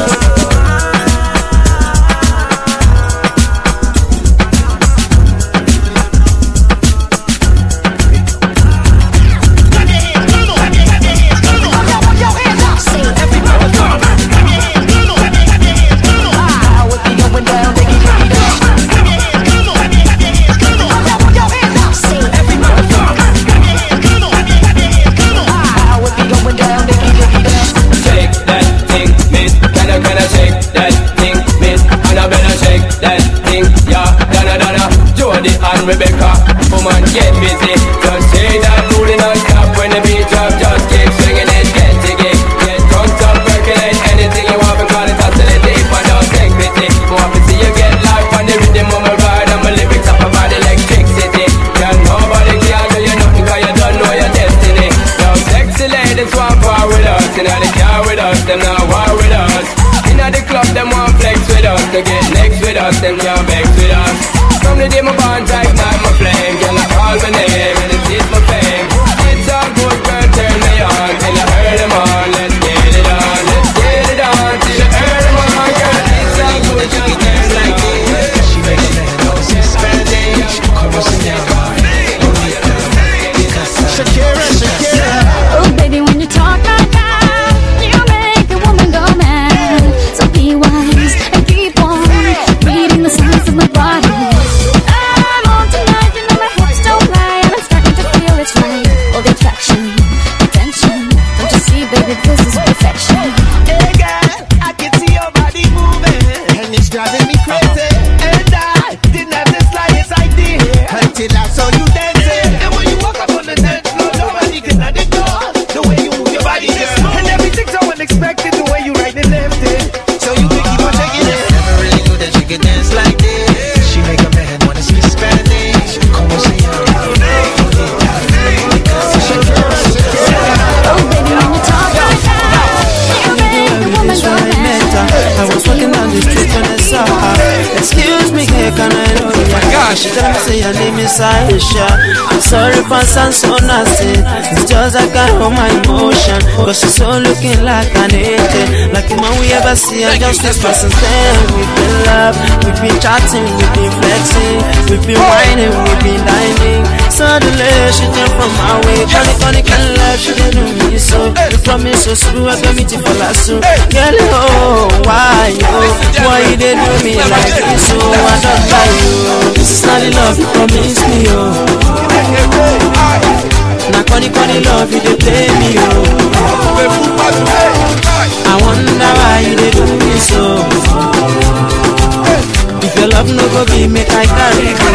Rebecca, woman, get busy. Just say that rolling on top when the beat drop. Just keep swinging it, get jiggy. Get drunk, up, percolate anything you want because it's hustling deep and don't take pity. Want to see you get life on the rhythm of my ride and my lyrics up about electricity. Can nobody can do you nothing because you don't know your destiny. Now sexy ladies want war with us. In the car with us, them not war with us. In the club, them want flex with us. To get next with us, them can't vex with us. From the day my bond tight, night my flame. Girl, I call my name and it's my fame. It's all good, girl, turn me on. Till you earn them on, let's get it on. Let's get it on, till you earn them on. Girl, it's all good, just turn like this. She make a man know she's spending. Come on, Shakira. Oh, baby, when you talk like that, you make a woman go mad. So be wise and keep on reading the signs of my body. This is perfection. Hey girl, I can see your body moving, and it's driving me crazy. And I didn't have the slightest idea until I saw you dancing. And when you walk up on the dance floor, nobody can ignore the way you move your body, girl. And everything's so unexpected, the way you right and left it. So you can keep on taking it. Never really knew that she could dance like this. She make a man wanna speak Spanish. Como se llama? Oh, baby, when you talk like that, you make a woman go mad. I was walking down the street when I saw her. Excuse me, can I know you? My gosh, she tell me say your name is Aisha. I'm sorry for sound so nasty. It's just I got all my emotion, but she's so looking like an angel, like the man we ever see. And just this person saying we've been love, we've been chatting, we've been flexing, we've been whining, we've been dining. Suddenly she came from my way, funny can love, she didn't know me so. You promise so screw, I got me to fall asleep. Girl, oh, why you did do me like this? Oh, I don't like you. This is not the love you promised me, oh. Now funny love you did play me, oh. I wonder why you did do me so. love no go be make I carry go.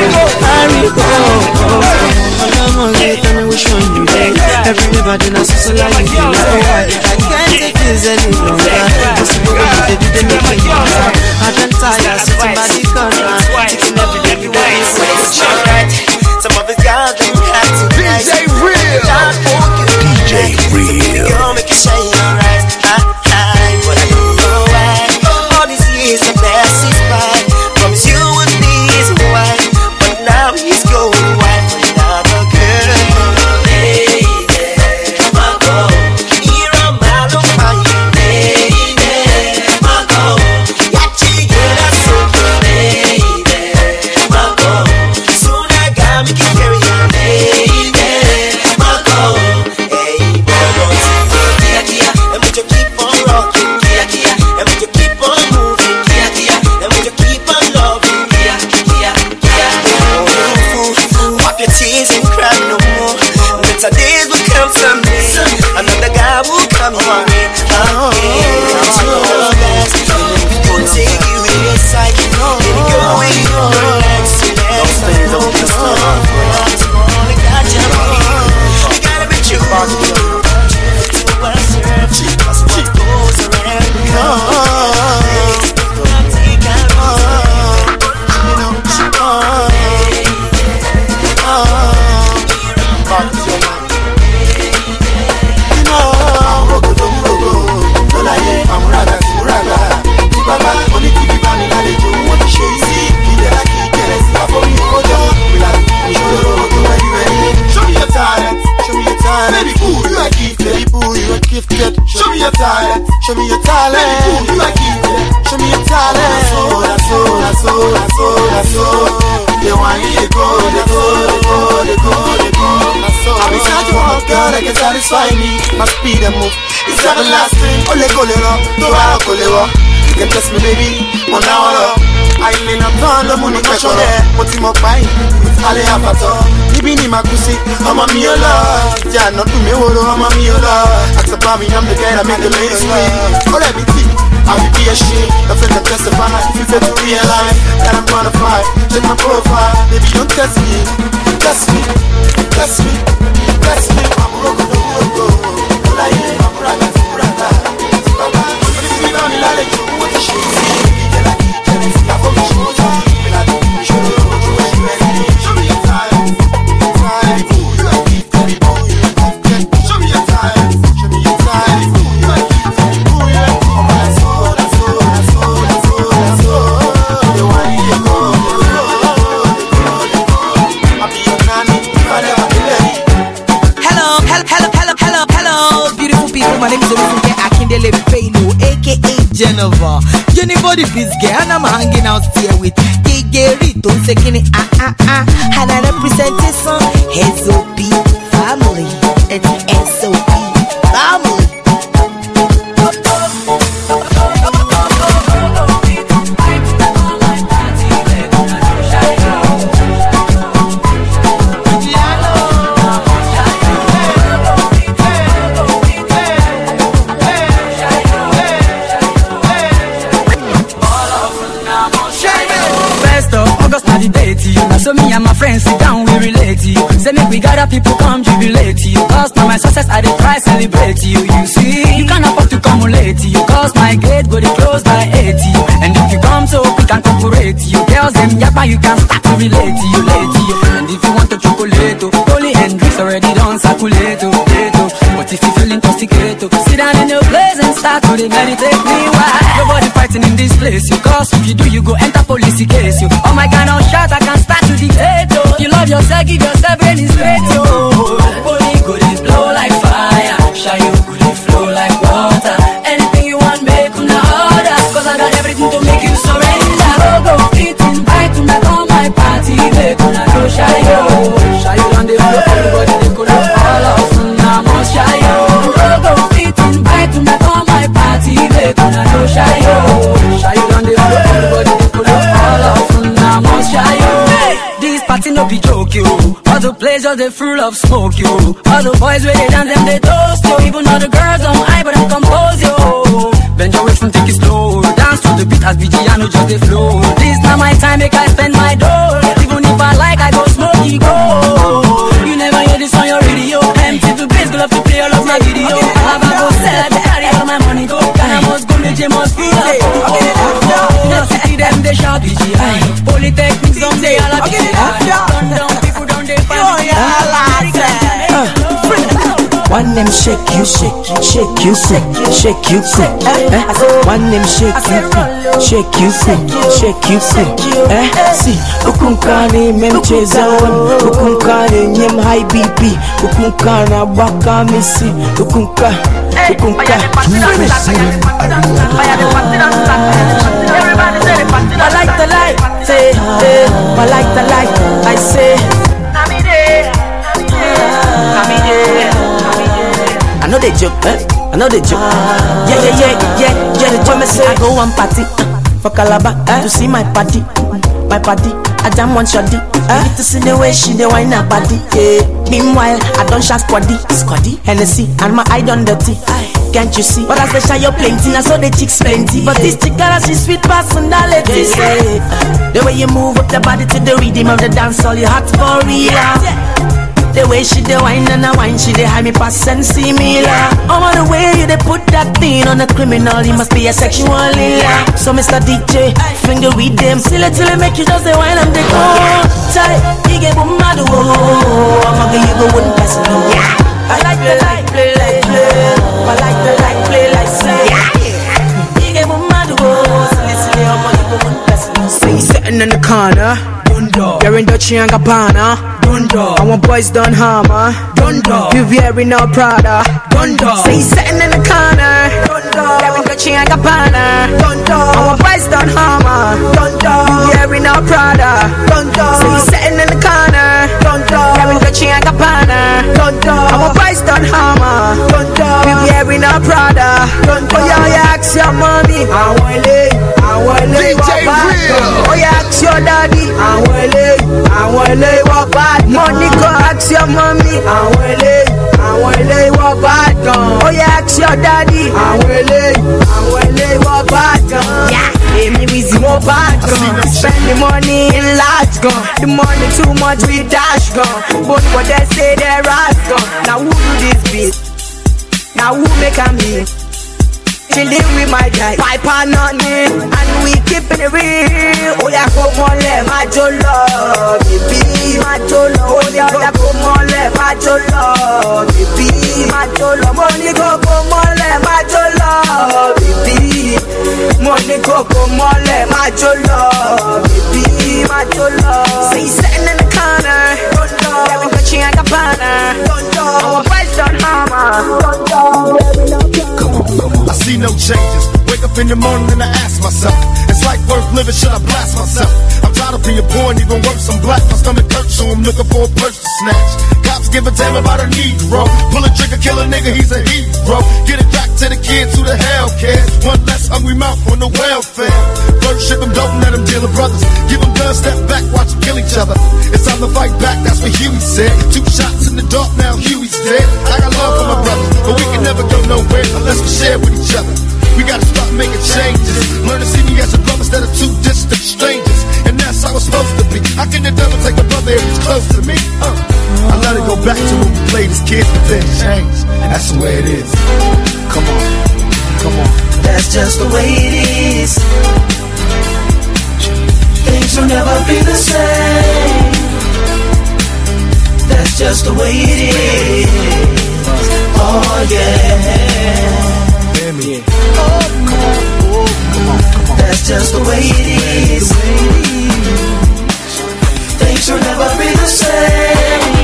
Tell me which one you like. Everybody now so like you feel like. I can't take this any longer. Just go with the beat and make me laugh. I don't tire, sitting by the corner, taking everything you want. It's alright. Some of his guys they have to DJ Real. DJ Real. You'll make it shine alright. But I don't know why. All these years the best is fine. Promise you would be his wife, but now he's going wild for another girl. Lady, my girl, you're a man of fire. Lady, my girl, yachi yera so good. Lady, my girl, soon I got me carry on. Lady, my girl, hey, boy, don't see me, kia, and would you keep on rocking, kia, and would you keep on moving, kia, and would you keep on loving, kia. Wipe your tears and cry no more. Better days will come someday. Another guy will come your way. Don't take you inside. Let it go away. Relax. You gotta be true. That's what goes around. Gifted. Show me your talent. Show me your talent. You are gifted. Show me your talent. That's all. They want you to go. I've been trying to work, girl, that can satisfy me. My speed and move, it's everlasting. Ole golero, do I golero? You can test me, baby. 1 hour. I ain't up on the money pressure. What's in my mind? Ale apato. Ibi ni makusi. I'm a miola. Yeah, not to me, I'm a miola. Accept me, I'm the guy that make the ladies scream. All everything. I'll be a shit. The friend that testify. If you fail to realize that I'm gonna fight, check my profile. Baby, don't test me. Test me. I'm rocko. Ola ye, I'm raga. Baba, if you don't like it, what the shit? My name is Olufunke Akindele Bello, aka Genova. Anybody please get, and I'm hanging out here with Gigeri, don't say kini and I represent this song, SOP family. It's SOP family. So me and my friends sit down, we relate to you. Say make we gather people come jubilate to you. Cause now my success I dey try celebrate to you. You see, you can't afford to come late to you. Cause my gate go dey close by 80. And if you come so quick and cooperate to you. Girls them yappa you can start to relate to you, late to you. And if you want to chocolate, Holy Hendrix already done circulate, But if you feel intoxicated, sit down in your place and start to meditate me. Why? Nobody fighting in this place, you. Cause if you do, you go enter police case, you. Oh my God, no shot, I can start to dictate, You love yourself, give yourself brain straight, Body go dey blow like fire, shy you go dey flow like water. Anything you want, make una order. Cause I got everything to make you surrender. Go fit invite to make all my party, make una go shy yo. Shy you on the floor, everybody they go all of una must shy yo. Go fit invite to make all my party, make una go shy yo. Shy you on the floor, everybody they go all of una must shy yo. This party no be joke, you. All the places they full of smoke, you. All the boys where they dance them they toast, you. Even all the girls on high but I'm compose, you. Bend your waist and take it slow. Dance to the beat as Vigiano just the flow. This now my time, make I spend my dough. Even if I like, I go smoky go. You never hear this on your radio. Empty to base, go love to play all of my video. I go sell, I carry all my money go. And I must go, make must feel up. You see them, they shout VGI. Polytechnics, some say all of Turn down, people don't they fight. One name shake you, shake you, shake you, shake you, One name shake you, shake you, shake you, See, ukunkani memcheza one, ukunkani nyem high BP, ukunkana waka misi, ukunka. I like the light, say, I like the light, I say. I know they joke, I know they joke. Yeah. The joke say I go one party for Calabar to see my party. My party, I jam one shoddy. You need to see the way she dey wine her body. Yeah. Meanwhile, I don't share squaddy, Hennessy, and my eye done dirty. Can't you see? But as they share your plenty, I saw the chicks plenty. But this chick got a sweet personality. The way you move up the body to the rhythm of the dance, all you hot for real. The way she dey wine and a wine, she dey hide me pass and see me la. Oh, the way you dey put that thing on a criminal, he must be a sexual la. So Mr. DJ, finger with them, till it make you just the wine and they go tight. You get boom mad, oh, I'ma give you go wooden pass it. I like the light, play like play. I like the light, play like say. You get boom mad, oh, silly, I'ma give you go wooden pass it. See you sitting in the corner. Wearing Dolce and Gabbana. I want boys done hammer. You wearing no Prada. Say you sitting in the corner. Wearing Dolce and Gabbana. I want boys done hammer. You wearing no Prada. Say you sitting in the corner. Wearing Dolce and Gabbana. I want boys done hammer. You wearing no Prada. Oh yeah, ask your mommy. I want lay, DJ Real. Oh yeah, ask your daddy. I want lay, walk bad. Money go ask your mommy. I want lay, walk bad. Oh yeah, ask your daddy. I want lay, walk bad. Yeah, me with more bad. Spend the money in large gun. The money too much we dash gun. But what they say they ras gun. Now who do this beat? Now who make a me? Chilling with my guy, pipe and nothing, and we keeping it real. Oh yeah, come on, let my jolo, baby, my jolo. Oh yeah, come on, let my jolo, baby, my jolo. Money go, come on, let my jolo, baby. Money go, come on, let my jolo, baby, my jolo. Say you sitting in the corner, having Gucci and Gabbana. Our price don't hammer. I see no changes. Wake up in the morning and I ask myself, is life worth living? Should I blast myself? I'm tired of being poor and even worse, I'm black. My stomach hurts, so I'm looking for a purse to snatch. Cops give a damn about a Negro. Pull a trigger, kill a nigga, he's a hero. Get it back to the kids who the hell cares. One less hungry mouth on the welfare. First ship them, don't let them deal with brothers. Give them guns, step back, watch them kill each other. It's time to fight back, that's what Huey said. 2 shots in the dark, now Huey's dead. I got love for my brothers, but we can never go nowhere unless we share with each other. We gotta start making changes. Learn to see me as a brother instead of 2 distant strangers. And that's how it's supposed to be. How can the devil take a brother if he's close to me? I let it go back to when we played as kids, but then change. And that's the way it is. Come on, come on. That's just the way it is. Things will never be the same. That's just the way it is. Oh yeah. Oh, come on. That's just the way it is. Things will never be the same.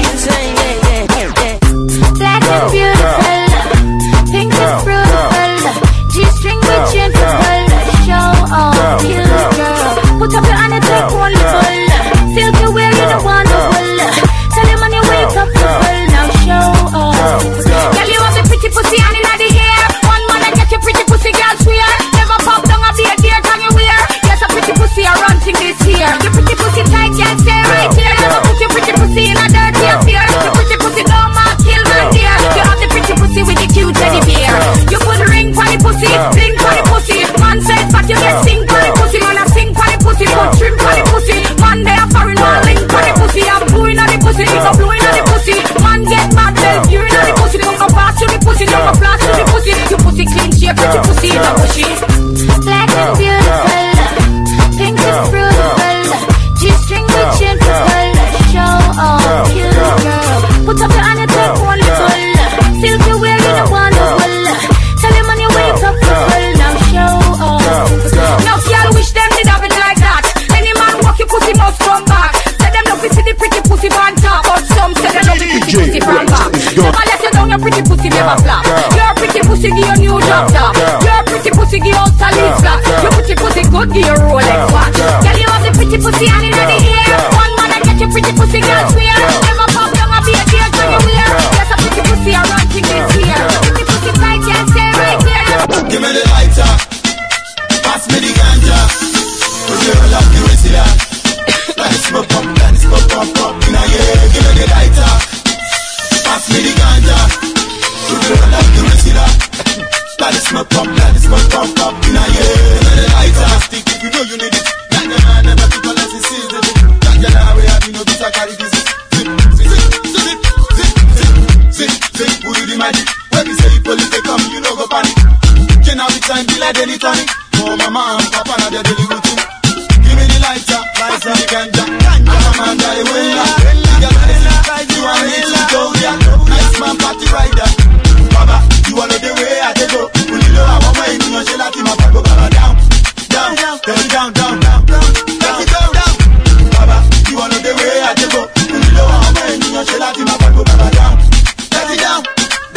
Black and beautiful, pink and fruitful, G-string with gentle, show off, you girl. Put up your hand and take one little, silky wear you the wonderful. Tell him when you wake up the full, now show off. Girl, you have the pretty pussy and in the hair. One man and get your pretty pussy girl swear. Never pop down a beer, dear, can you wear? Yes, a pretty pussy, I run thing this pussy good, give you a Rolex watch. Girl, you have the pretty pussy and in the ear. One man and get your pretty pussy, girl, swear. I'm a pop down a beer, tears when you wear. There's a pretty pussy around thing this year. Give me pussy tight, can't stay right here. Give me the lighter, pass me the ganja. Put your love, you will see that. Let it smoke up, let it smoke up, in a year. Give me the lighter, pass me the ganja. Put your love, you will see that. Let it smoke up, in a year. Give me the lighter, stick if you know you need it. Ganja man never took a lesson, see it. Ganja now we have no bitch, I carry this. Zip, who do the magic? When we say police they come, you know go panic. Can't have the time, be like daily tonic. Oh mama and papa now they're daily routine. Give me the lighter, the ganja. Mama and daddy willa. You are me to go, yeah. Nice man party rider. Baba, you all know the way I take go. Uli lo I want my in your shell like my go baba down. Baba, you all know the way I take go. Uli lo I want my in your shell like my go baba down. Let it down.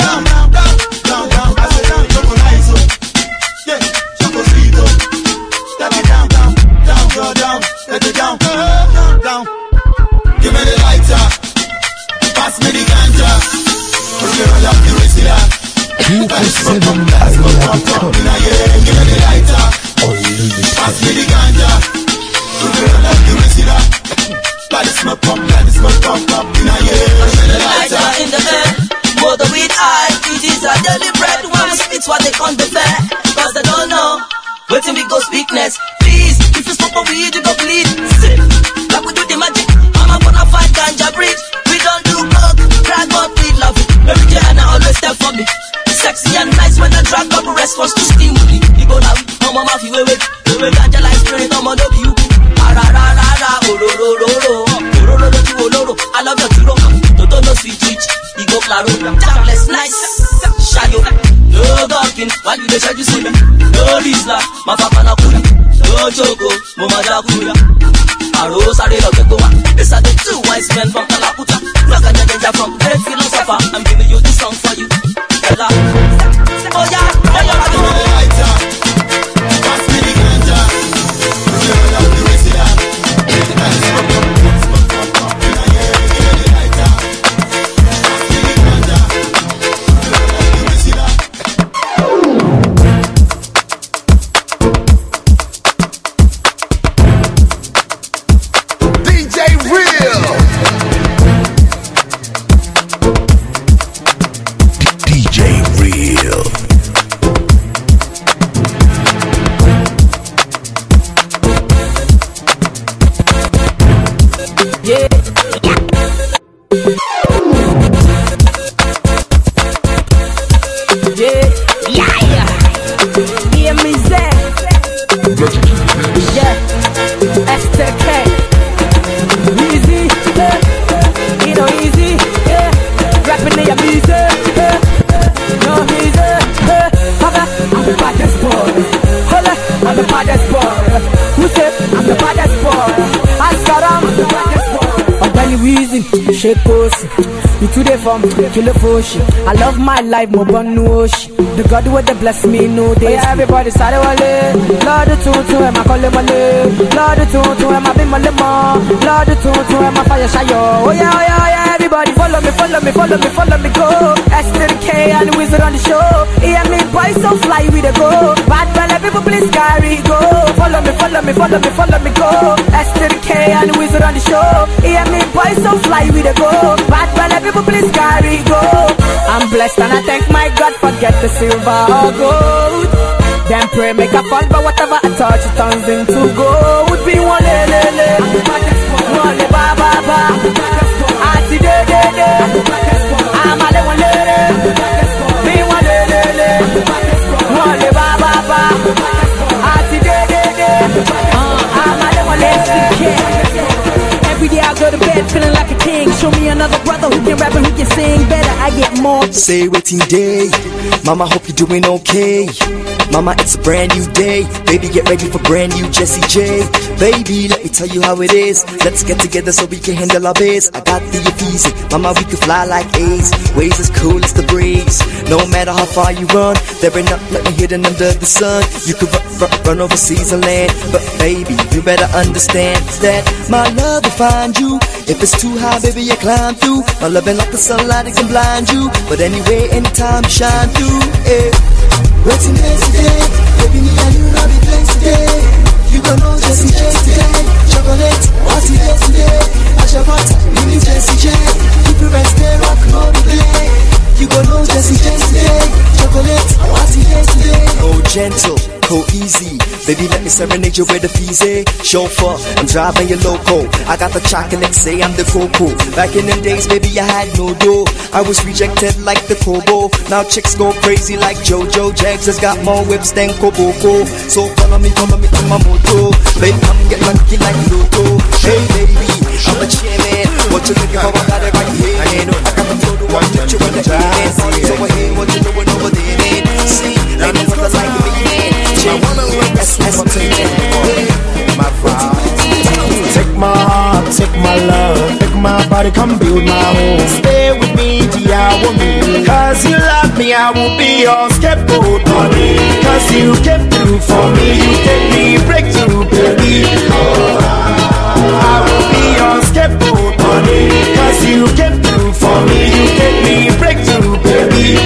I say down, choco nice, yeah, choco sweet, let it down, go down, let it down. Give me the lighter, pass me the ganja. Put your love, you will see that. Let's go pump, in a year. Give me the lighter, pass me the ganja. Put your love, you will see that. Let it smoke pump, in a year. Give me the lighter in the air. More the weed eye, it is a daily bread. When we spit what they can't defend, cause they don't know. Waiting we go speakness. Please, if you smoke a weed, you go bleed. Sip, like we do the magic. I'm a bona fide ganja breed. We don't do coke, crack but we love it. Mary Joanna always step for me. Sexy and nice when I drag up a response to stimuli. You go now, oh mama, if you wait, ganja like spirit, I'm on the view. I love your churro, don't know sweet rich. He go claro, downless nice. Shayo, no talking, while you dey shed you see me. No Rizla, my papa na kuli. No choco, mama jacuya. Aro sare lo kekoa. These are the two wise men from Kalakuta. Rakanya Genja from great philosopher. I'm giving you this song for you. Ella. Oh yeah, give me the lighter, pass me the ganja. Put your love, you will see that. Shake pussy, you today from kill a pussy. I love my life, more than no ocean. The God who would bless me, no day. Yeah, everybody say wale. Lord the tutu, am I calling male? Lord the tutu, am I being male? Lord the tutu, am I fire shayo? Oh yeah, everybody follow me, go. S to the K and the wizard on the show. Yeah, me boy so fly with the go. Bad man, people please carry go. Follow me, go. S to the K and the wizard on the show. Yeah, me boy so fly with the go. Bad man, people please carry go. I'm blessed and I thank my God, forget the silver or gold. Then pray make a fall, but whatever I touch it turns into gold. Be one lele, one ba ba ba. Ati de de de. I'm a le one lele. Be one lele, one ba ba ba. Ati de de de. I'm a le one lele. Every day I go go to bed feeling like a king. Show me another brother who can rap and who can sing better. I get more. Say waiting day, mama, hope you're doing okay. Mama, it's a brand new day. Baby, get ready for brand new Jessie J. Baby, let me tell you how it is. Let's get together so we can handle our biz. I got the easy, mama, we can fly like A's. Waves as cool as the breeze. No matter how far you run, there ain't nothing hidden under the sun. You could run overseas and land, but baby, you better understand that my love will find you. If it's too high, baby, you climb through. My love ain't like the sunlight, it can blind you. But anyway, anytime you shine through, yeah. Waiting days today, baby, me and you know the place today. You gon' know Jessie J today. Chocolate, what's the day today? Ashabot, mini Jessie J. Keep your rest there, rock all the day. You gon' know Jessie J today. Chocolate, what's the day today? Oh, gentle, easy. Baby, let me serenade you with a fizzy. Chauffeur, I'm driving your loco. I got the chocolate, say I'm the cocoa. Back in them days, baby, I had no dough. I was rejected like the Kobo. Now chicks go crazy like JoJo. Jags has got more whips than Koboko. So follow me on my moto. Baby, come get lucky like Loto. Hey, baby, I'm a chairman. What you looking for? I got it right here. I got the flow to watch you on the hand. Parties over here, what you doing over there, man? See, ain't no other like me, man. I wanna look at my vibe. Take my heart, take my love, take my body, come build my home. Stay with me, Diawo me. Cause you love me, I will be your scapegoat, honey. Cause you came through for me, you gave me breakthrough, baby. I will be your scapegoat, honey. Cause you came through for me, you gave me breakthrough, baby.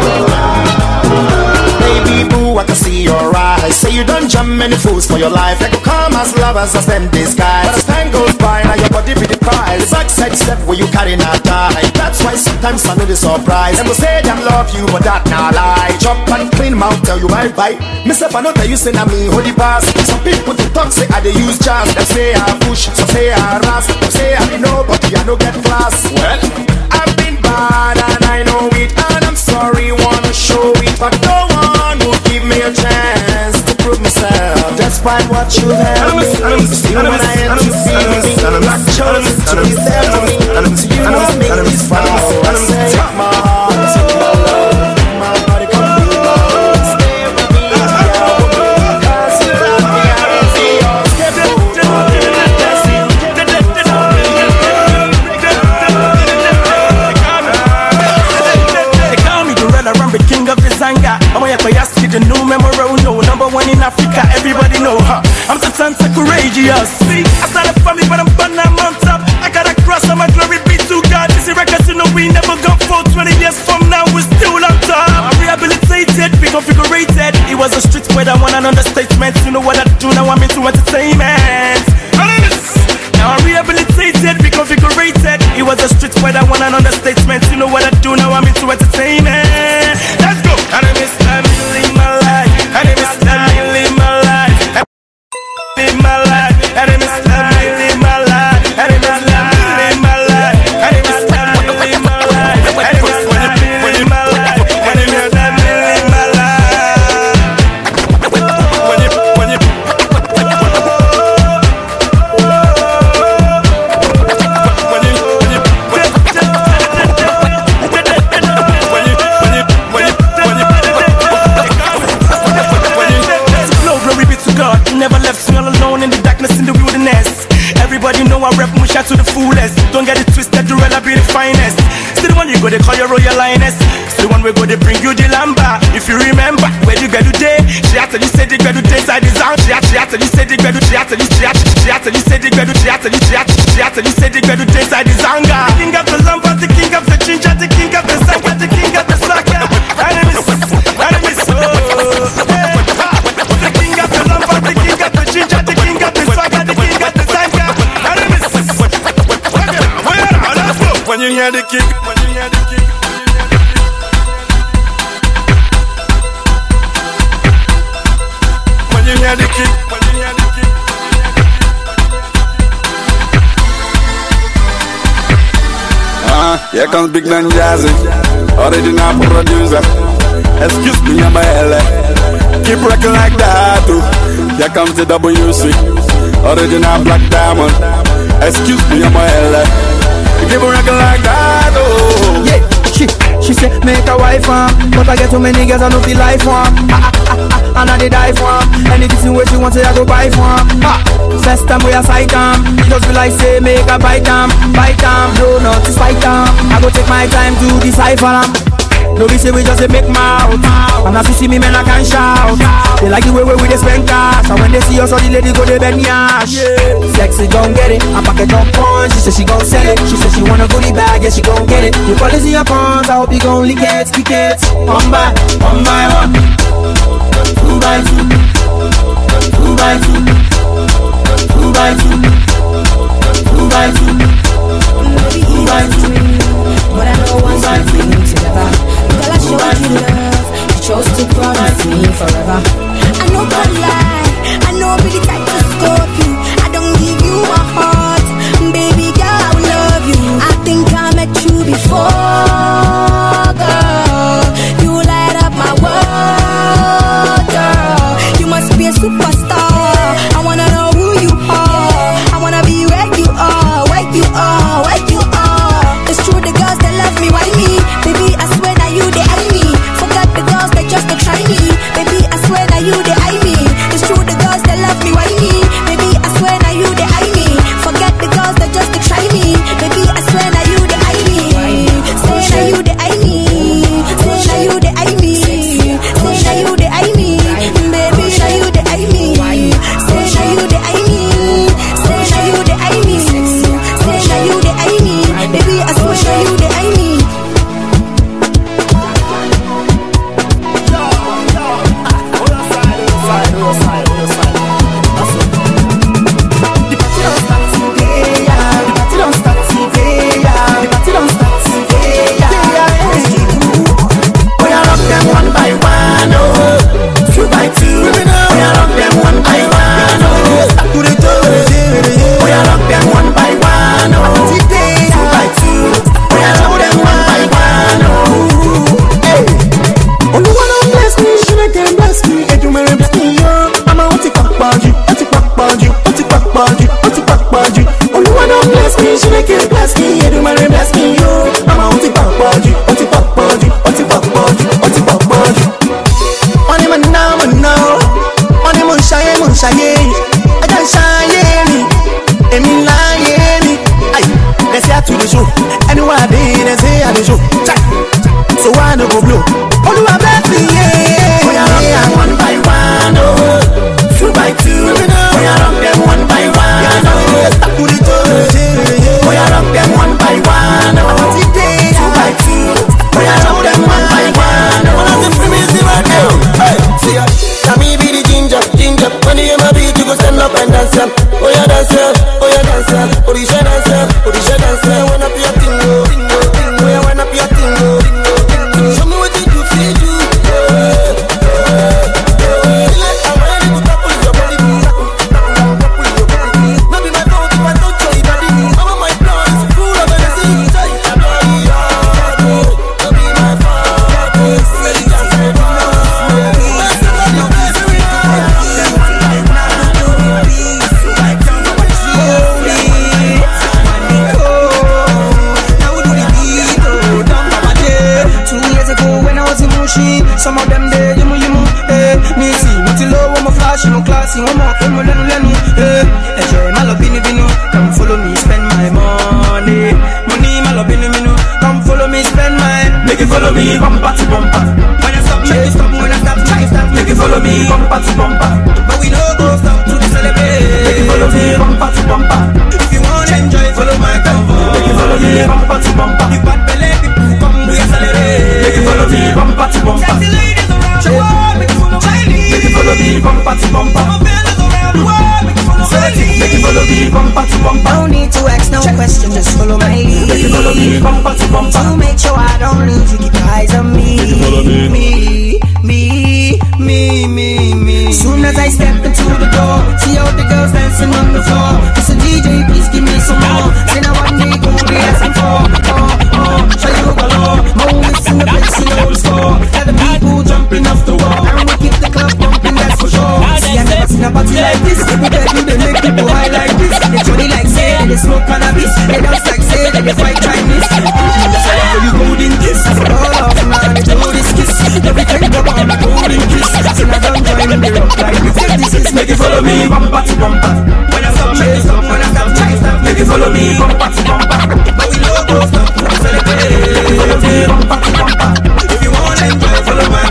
Baby boo, I can see your eyes. Say you don't jump many fools for your life. They could come as lovers as them disguise. But as time goes by, now your body be the prize. Backside step where you carry not die. That's why sometimes I know the surprise. Them will say them love you, but that not lie. Chop and clean mouth, tell you bye bye. Myself I know tell you say na me holy pass. Some people to talk say I they use jazz. They say I push, some say I ras. Some say I be nobody, I no get class. Well, I've been bad and I know it, and I'm sorry, wanna show it, but no one will give me a chance to prove myself. Despite what you have me, still when I am to see me, I chose to be there for me. So you know me, it's fine. I say take my heart, take my love, my body come through love. Stay with me, cause you love me, I will be your scapegoat. They call me Gorilla, I'm the king of the Zanga. I'm a Yakoyasi, the new memorial, no number one in Africa, everybody know her. I'm so courageous. See, I started from me, but I'm born, I'm on top. I got a cross on my glory be to God. This is records, you know we never gone for 20 years from now, we're still on top. I'm rehabilitated, reconfigurated. It was a street where I want an understatement. You know what I do now, I'm into entertainment. Now I'm rehabilitated, reconfigurated. It was a street where I want an understatement. You know what I do now, I'm into entertainment. Let's go. And I miss time, live my life. And I miss time, live my life. Live my life. And I miss time, live my life. And I miss time, live my life. And I miss time, live my life. And I miss time, live my life. And I miss time, live my never left me all alone in the darkness in the wilderness. Everybody know I rep Musha to the fullest. Don't get it twisted, Durella be the finest. Still the one you go they call your royal lioness. Still the one we go they bring you the lamba. If you remember where you got today, she had to you say the got today side is on. She had to you say the got today. She had to you say the got today. She had to you say the got today side is anger. The king of the lamba, the king of the ginger, the king of the sanga, the king of the slugger. Enemies, the king of the lamba, the king of the ginger, the king of the swagger, the king of the sanga. When you hear the kick, when you hear the kick, when you hear the kick, when you hear the kick. Here comes Big Man Jazzy, original producer. Excuse me, I'm a LA. Keep rocking like that, too. Here comes the WC, original Black Diamond. Excuse me, I'm a L. You keep on rocking like that, oh. Yeah, she say make a wife but I get too many girls I don't feel life and I did die for anything where she wants say I go buy for first time we a sight it just feel like say make a bite no not to fight I go take my time to decipher no be say we just make mouth and as you see me man I can shout they like the way we dey spend cash and when they see us all the ladies go they bend yash sexy gon' get it I pack it on punch she say she gon' sell it she say she wanna goodie bag yeah she gon' get it you policy your pawns I hope you gon' lick it speak it one by one 2 by 2 2 by 2 2 by 2 2 by 2 2 by 2 but I know one thing together. Girl, I showed you love. You chose to promise me forever. I know God lie. I know really try to scope you. I don't give you my heart. Baby girl, I will love you. I think I met you before, girl. You light up my world, girl. You must be a superstar. I wanna know who you are. I wanna be where you are, where you are, where you are. It's true, the girls that love me, why me? Baby, I swear that you they eye me. Forget the girls that just to try me. Baby, I swear that you they eye me. It's true, the girls that love me, why me? Baby, I swear that you they eye me. Forget the girls that just to try me. Baby, I swear that you they eye me. Say that you they eye me. Say that you they eye me. Say that you they eye me. Baby, that you they eye me. Say that you they eye me. Say that you they eye me. Say that you they eye me. Baby, I swear that you they eye me. Some of them they you me see me till low I'm a flash no classy I'm a come lenu enjoy my love binu come follow me spend my money my love binu come follow me spend my make it follow me bumper to bumper when I stop make it stop when I stop try stop make it follow me bumper to bumper but we no go stop to the celebrate make it follow me bumper to bumper if you want to enjoy follow my convo make it follow me bumper to bumper you bad belly people come we accelerate make it follow me bumper to bumper sexy ladies around the world make it follow Chinese make it follow me bumper to bumper my fellas around the world make it follow Chinese make it follow me bumper to bumper no need to ask no question just follow my lead make it follow me bumper to bumper to make sure I don't lose you keep your eyes on me make it follow me soon as I step into the door see all the girls dancing on the floor it's a DJ please give me some more say now one day go be asking for show you galore moments in the place you know the score got the people jumping off the wall and we keep the club bumping that's for sure see I never seen a party like this every day they make people high like this they jolly like say they smoke to bumper, but we no go stop to celebrate. If you want to enjoy, follow my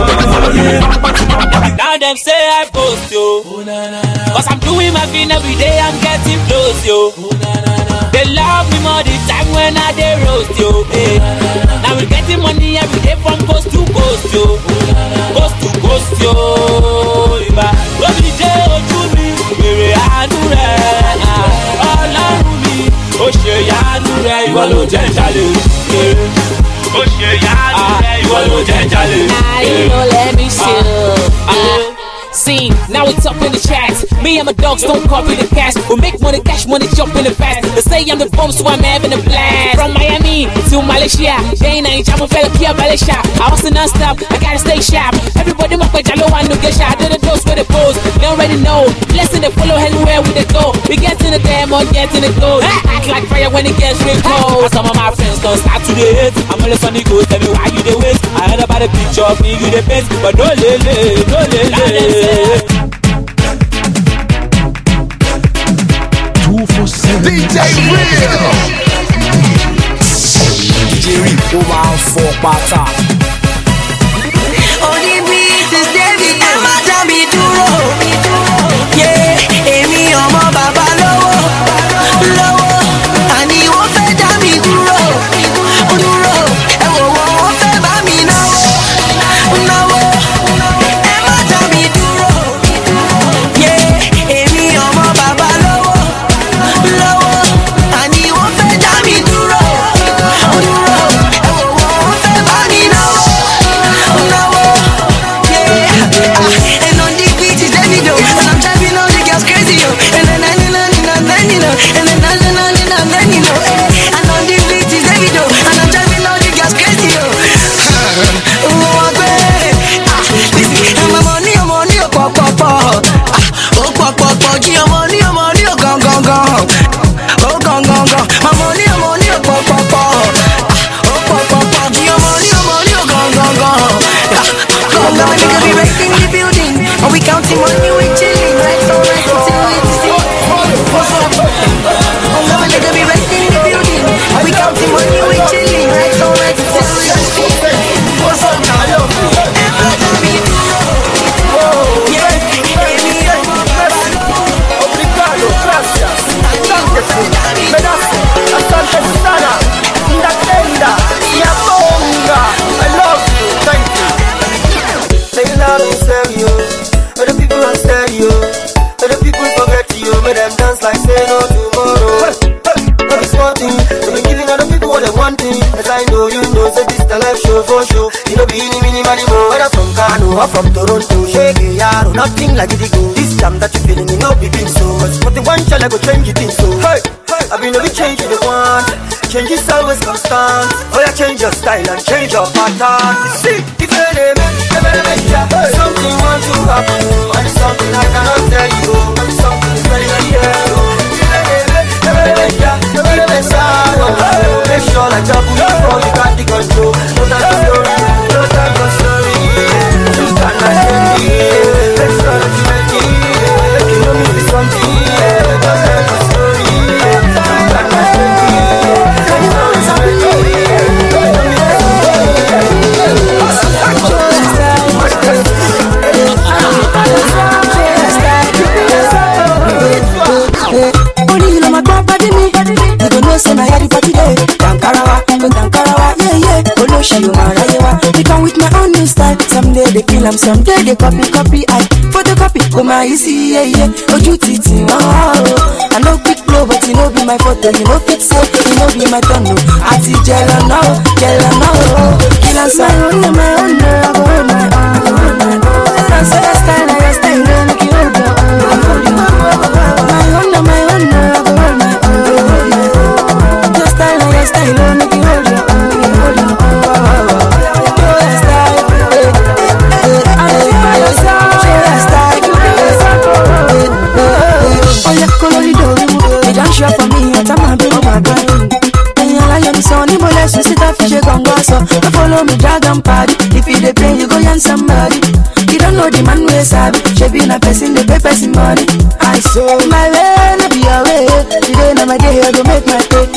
Now them say I post yo, cause I'm doing my thing every day, I'm getting close yo. They love me more the time when I dey roast yo. Now we getting money every day from coast to coast yo. Coast to coast yo. Iba lóbi jẹ́ ojú mi, èrè àánú rẹ̀. Ọlọ́run mi, ó ṣe yáánú rẹ̀, ìwọ ló jẹ́ jalè. Ó ṣe yáánú rẹ̀, ìwọ ló jẹ́ jalè. Now you know let me chill. See, now it's up in the chats. Me and my dogs don't copy the cash. We make money, cash money, jump in the fast. They say I'm the bomb, so I'm having a blast. From Miami to Malaysia, day night, I'm a fella here, Malaysia. I hustle non-stop, I gotta stay sharp. Everybody my page, I know I get shot. Do the dose with the pose, they already know. Blessing they follow anywhere we they go. We get in the damn or get in the gold. Act like fire when it gets real cold. Some of my friends don't start to the hate. I'm only on the go, tell me why you the waste. I heard about the picture of me, you the best. But no lele, no lele. 247 DJ Real. DJ Real, over 4 bata. Only me is David, I'm a jammy duro. Yeah, Amy, I'm a baba lowo, lowo. And he won't fed jammy duro, duro. And won't fed by me now, now. From Toronto, shake it, yaro, nothing like it go. This jam that you feeling, you know, be been so much. But the one shall I go change it in so. Hey, I've been only changing the one. Change is always constant. Oh, yeah, change your style and change your pattern. See, if something wants to happen, and it's something I cannot tell you, and it's something is very real. Make sure like that before you got the control. No time for story, no time for story. They come with my own new style. Someday they kill them, someday they copy. I photocopy, come on, easy, yeah. Oju titi, oh. I know quick blow, but you know be my photo. You know fit say, you know be my tongue. I see jello now. Kill them, my own, my own, I go on my own. Dance your style, your style, make you hold your own. My own, I go on my own. Your style, make you hold your own. For me, I'm a baby, my brain. And you're like the sun, you molest, you sit up, you gon' go so. You follow me, dragon party. If you dey play, you go yarn somebody. You don't know the man where sabi. She be na person, the pay person money. I saw my way, no be your way. Today, na my day, I go make my pay.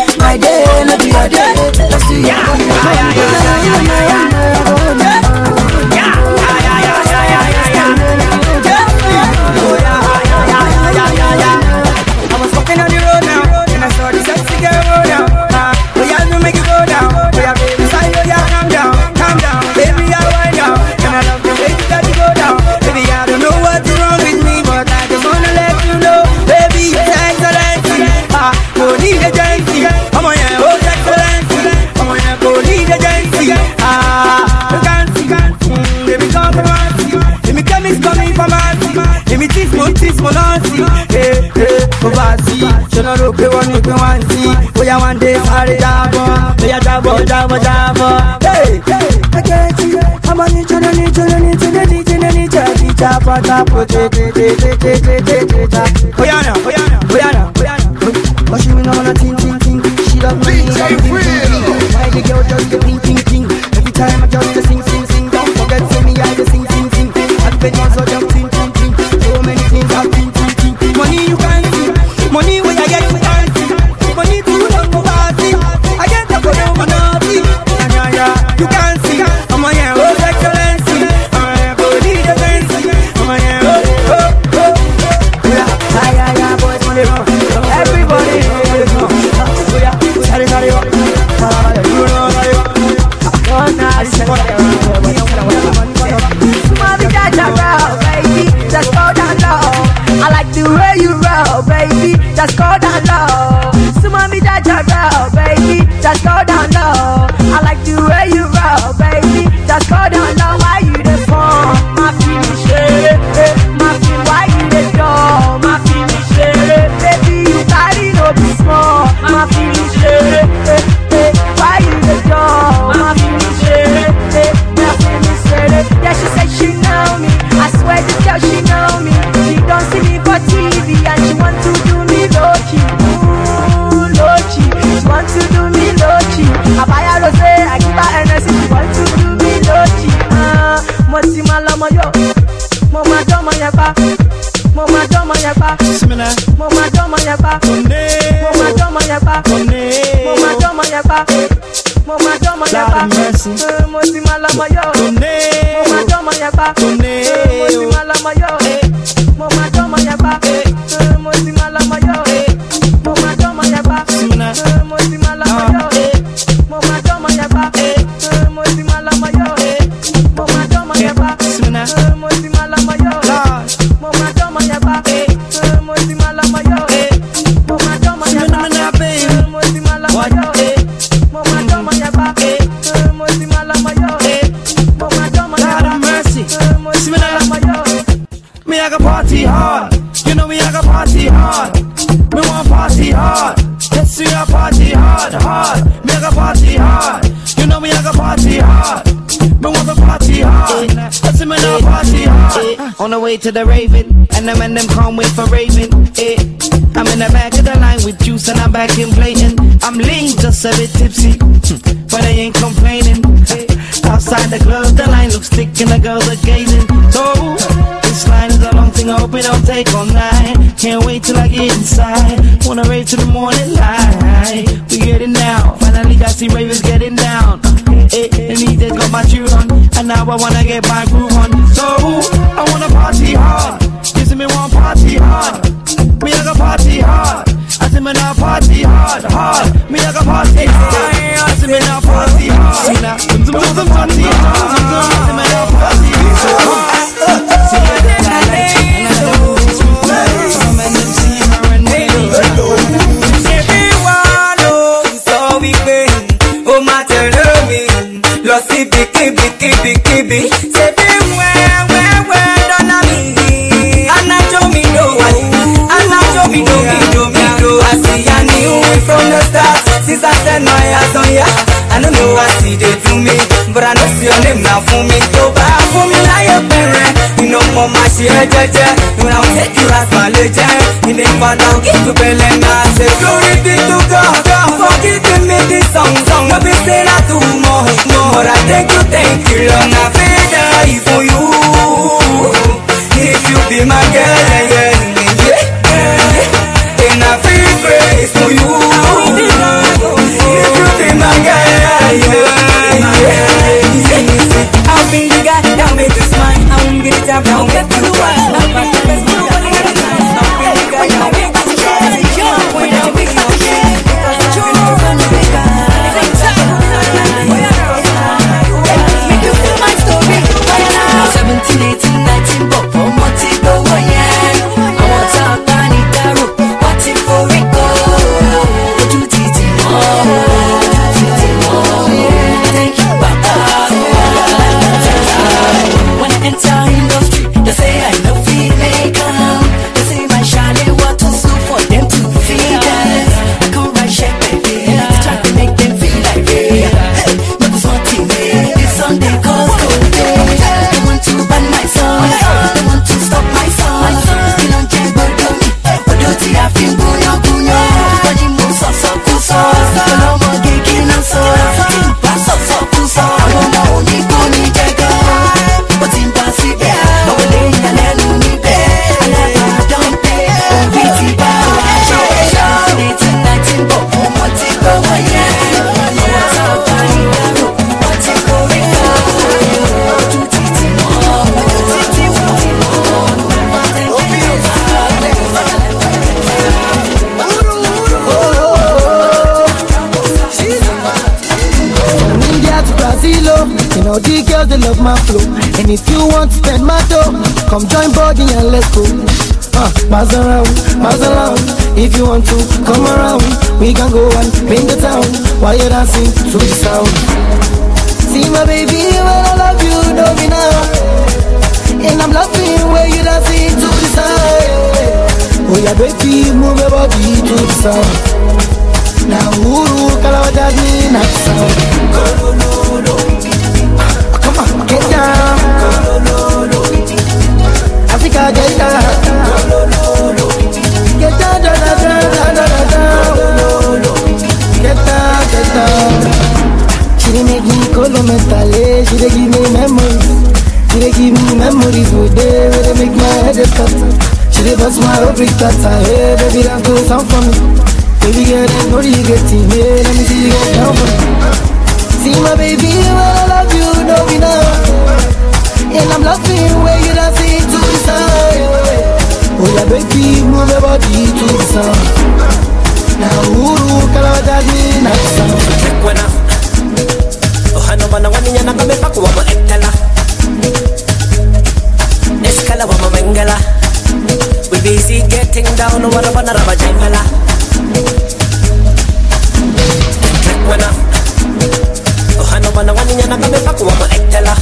agency. I'm on your old excellency. I'm on your police agency. You can't see. Baby, come from us. Let me come coming from us. Let me teach my lancy. Hey, oversee. You know, look, one you can want see. We are one day, sorry, Java. We are Java. Hey, I get you. I'm on each other, need you. But she me no wanna ting. She love me. Why the girl just get ting. Every time I just sing. Don't forget for me, I just sing. And when you so jump ting. So many things happen ting. Money you can't see. Money where I get you can't see. Money too long go party. I get to go down my naughty. Yeah, you can't see. I'm on your old excellency. I'm on your police agency. I'm on your yeah, boys, money run. Everybody, just go down low. I like the way you roll, baby. Just go down low. Sumami Jaja roll, baby. Just go down low. I like the way you roll, baby. Just go down low. Why you the phone? My finish it. My fin, why you the door? My finish it. Baby, you carry no be small. My finish it. Why you the door? My finish it. My finish it. Yeah, she said she know me. I swear this girl she know me. She don't see me for TV and she want to do me low-key. Ooh, low-key. She want to do me low-key. I buy her rose, I give her energy. She want to do me low-key. Moti malama yo. Mama doma yaba. Mama doma yaba. Mama doma yaba. Mama doma yaba. Mama doma yaba. Mama doma yaba. Moti malama yo. Mama doma yaba. Moti malama yo. Mama doma yaba. Moti malama yo. Mama doma yaba. Moti malama yo. Mama doma yaba. Moti malama yo. Mama doma yaba. Moti malama yo. Mama doma yaba. Moti malama yo. Mama doma yaba. Moti malama yo. Mama doma yaba. Moti malama yo. Mama doma yaba. Mercy. Moti malama yo. Me I got party hard. You know me I got party hard. Me want party hard. Let's see I party hard. Me I got party hard. You know me I got party hard. Me want to party hard. Let's see me now party hard. On the way to the Raven, and them can't wait for Raven. I'm in the back of the line with juice and I'm back in blatant. I'm lean, just a bit tipsy, but I ain't complaining. Outside the club, the line looks thick and the girls are gazing. So this line is a long thing, I hope it don't take all night. Can't wait till I get inside. Wanna rave to the morning light. We getting down, finally got see ravers getting down. And he just got my tune on, and now I wanna get my groove on. So I wanna party hard. You see me want party hard. Me I got party hard. I see me now party hard. Me I got party hard. I see me now party hard. Party hard. I see me now party hard. Everyone knows how we been. Oh my tell me, lost it biki. Say where don't me. Anna show me no one. Anna show me no. I see a new way from the start. Since I set my eyes on ya, I don't know what see they do me, but I know see your name now for me. Go back for me like your parent. You know more my shit, when I'll take you as my legend. In the fun I'll get to Belen. I say glory be to God for giving me this song. No be say not too much, but I thank you, Lord. I feel die for you. If you be my girl, yeah. And I feel grace for you. If you be my girl, I'll be the guy that make you smile. I won't get it up, I won't get to the world. I'll be the guy that make you smile. When I wake up, make you feel my story. 17, 18, 19, but for what it go, yeah. I want to talk, I need that rope. What it for it go? girls they love my flow. And if you want to spend my dough, come join body and let's go. Miles around, if you want to come around, we can go and paint the town while you're dancing to the sound. See my baby, when I love you, know me now. And I'm loving where you dancing to the sound. Oh yeah, baby, move your body to the sound. Now uru kalawaja me na sound. Come on, get down. Africa, get down. Get down, get down. She dey make me colo mentally. She dey give me memories. She dey give me memories with day where they make my head cut. She dey bust my every cutter. Hey, baby, that's good sound for me. Baby girl, I know you get in here. Let me see you get down for me. See my baby, when I love you, know me now. And I'm loving where you dancing to the side. Oh yeah, baby, move your body to the sound. Now uru kalawaja me na sound. Chekwena, ohano bana waninya na kame paku wama ekala. Eskala wama mengala. We busy getting down, wala bana raba jengala. Chekwena, ohano bana waninya na kame paku wama ekala.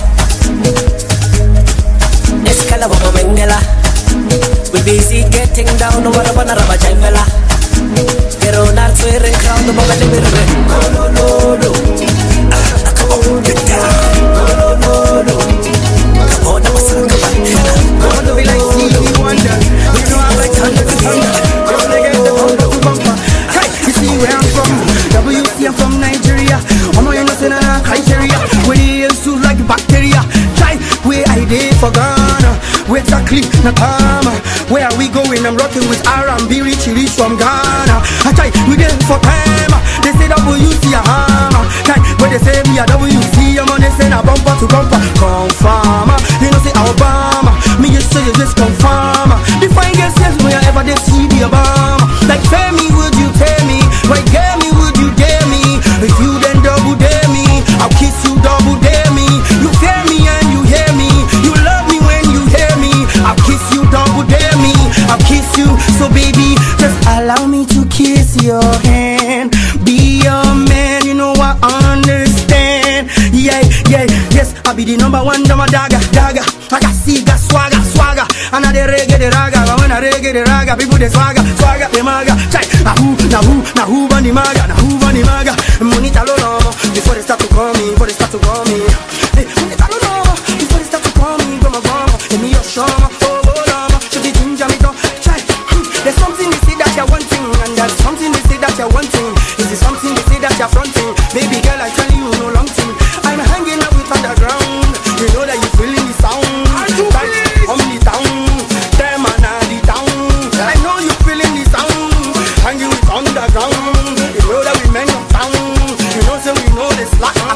Eskala wama mengala. We busy getting down, wala bana raba jengala. Pero not swearing crown, the baba live in Gololo. Come on, get down. Gololo. Come on, I'm a son of a Come on, be like Stevie Wonder. You know I like thunder to thunder. Come on, get the thunder to bumper. Hey, you see where I'm from? WC, I'm from Nigeria. I'm not innocent in a criteria. Where they used to like bacteria. Try where I did for Ghana. Where exactly Nakama? Where are we going? I'm rocking with R&B, Richie Rich from Ghana. I try, we there for time. They say WC a hammer. Try, when they say me a WC, I'm on they say a bumper to bumper. Confirm, you know say Obama. Me you say you just confirm. The fine girls says when you ever they see the Obama. Like pay me, would you pay me? Why dare me, would you dare me? If you then double dare me, I'll kiss you double dare me. You fear me and you hear me. You love me when you hear me. I'll kiss you double dare me. I'll kiss you, so baby, just allow me to kiss your hand. Be your man, you know I understand. Yeah, yes, I'll be the number one dama dagger. I got siga, swagger. And I reggae the raga, but when I reggae the raga, people they swagger, the maga. Chai, na who bani maga. Money talo no, before they start to call me, Hey, money talo no, before they start to call me, goma, let me your shama, oh lama, should be ginger me down. Chai, there's something they say that you're wanting, and there's something they say that you're wanting. Is it something they say that you're fronting? Baby girl, I tell you no long thing. I'm hanging out with underground. You know that you feeling the sound. I'm the town, them and the town. I know you feeling the sound. Hanging with underground. You know that we men of town. You know say we know the slack. I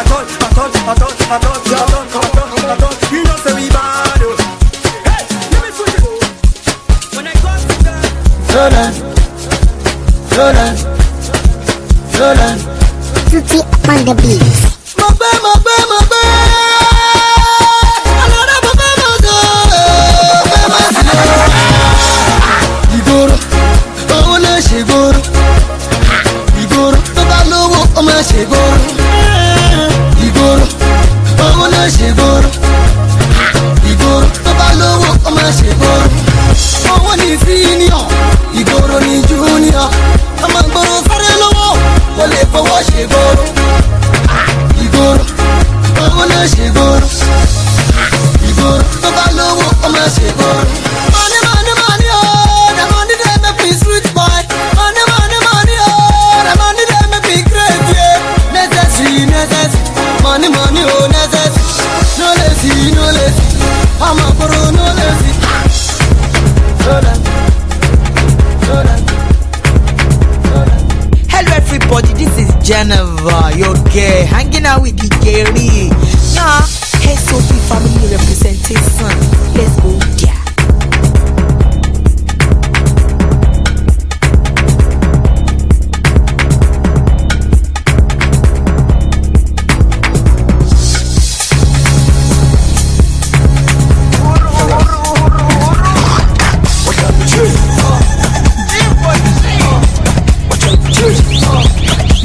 thought. You know say we bad. Hey, let me switch it. When I go to the slow down. Tutti on the beat. Ìgboro ni junior, ọmọ ìgboro sáré lọ́wọ́, kò lè fọwọ́ ṣe gboro. Ìgboro, owó ló ṣe gboro. Ìgboro, tó bá lówó, ọmọ ṣe gboro. Money, oh, the money dey make me sweet boy. Money, oh, the money dey make me great, yeah. Necessary, money, oh, necessary. No lazy, ọmọ ìgboro no lazy. Hello everybody, this is Geneva, you okay? Hanging out with the Gary. Nah, SOP family representation. Let's go, yeah.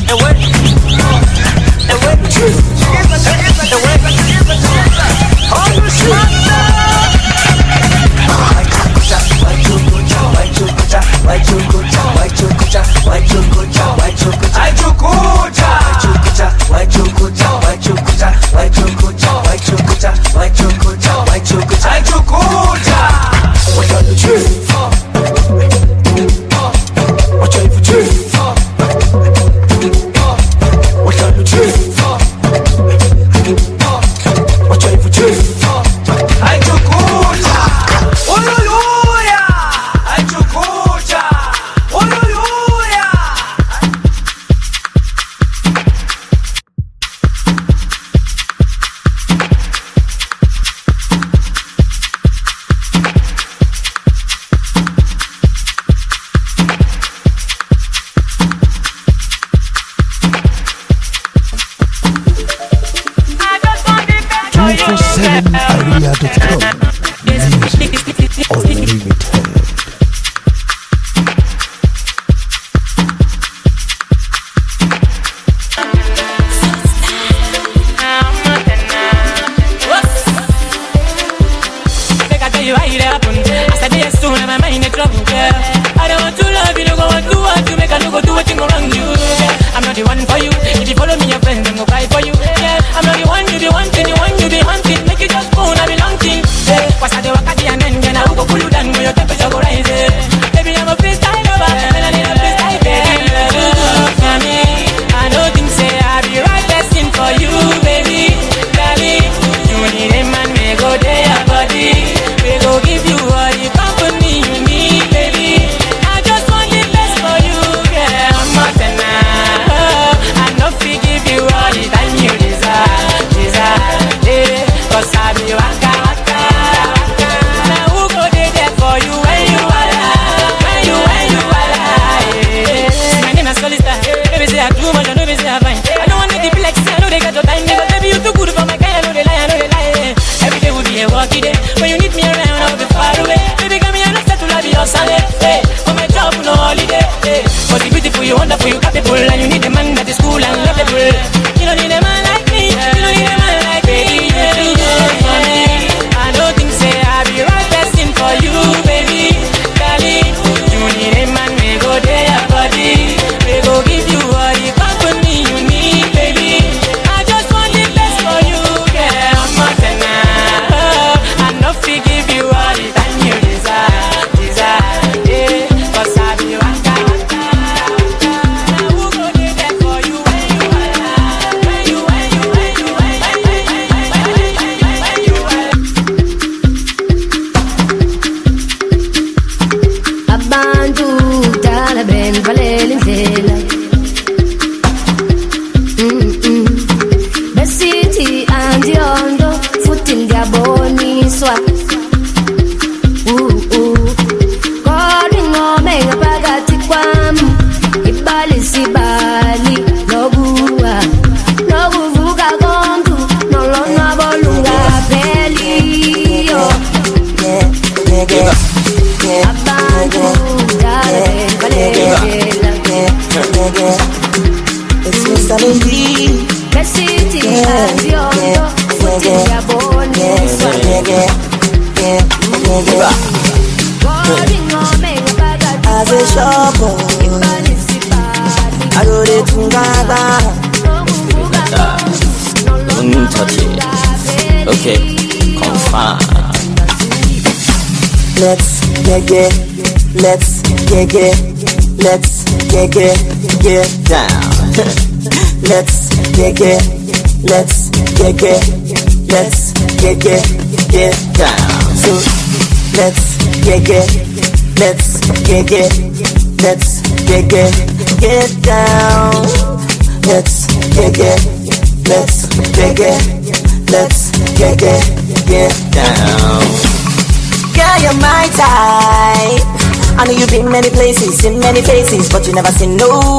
In many places, but you never see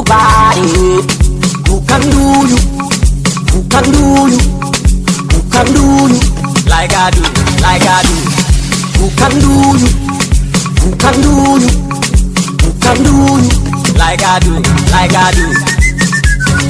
nobody who can do you, who can do you, who can do you like I do, like I do. Who can do you, who can do you, who can do you like I do, like I do.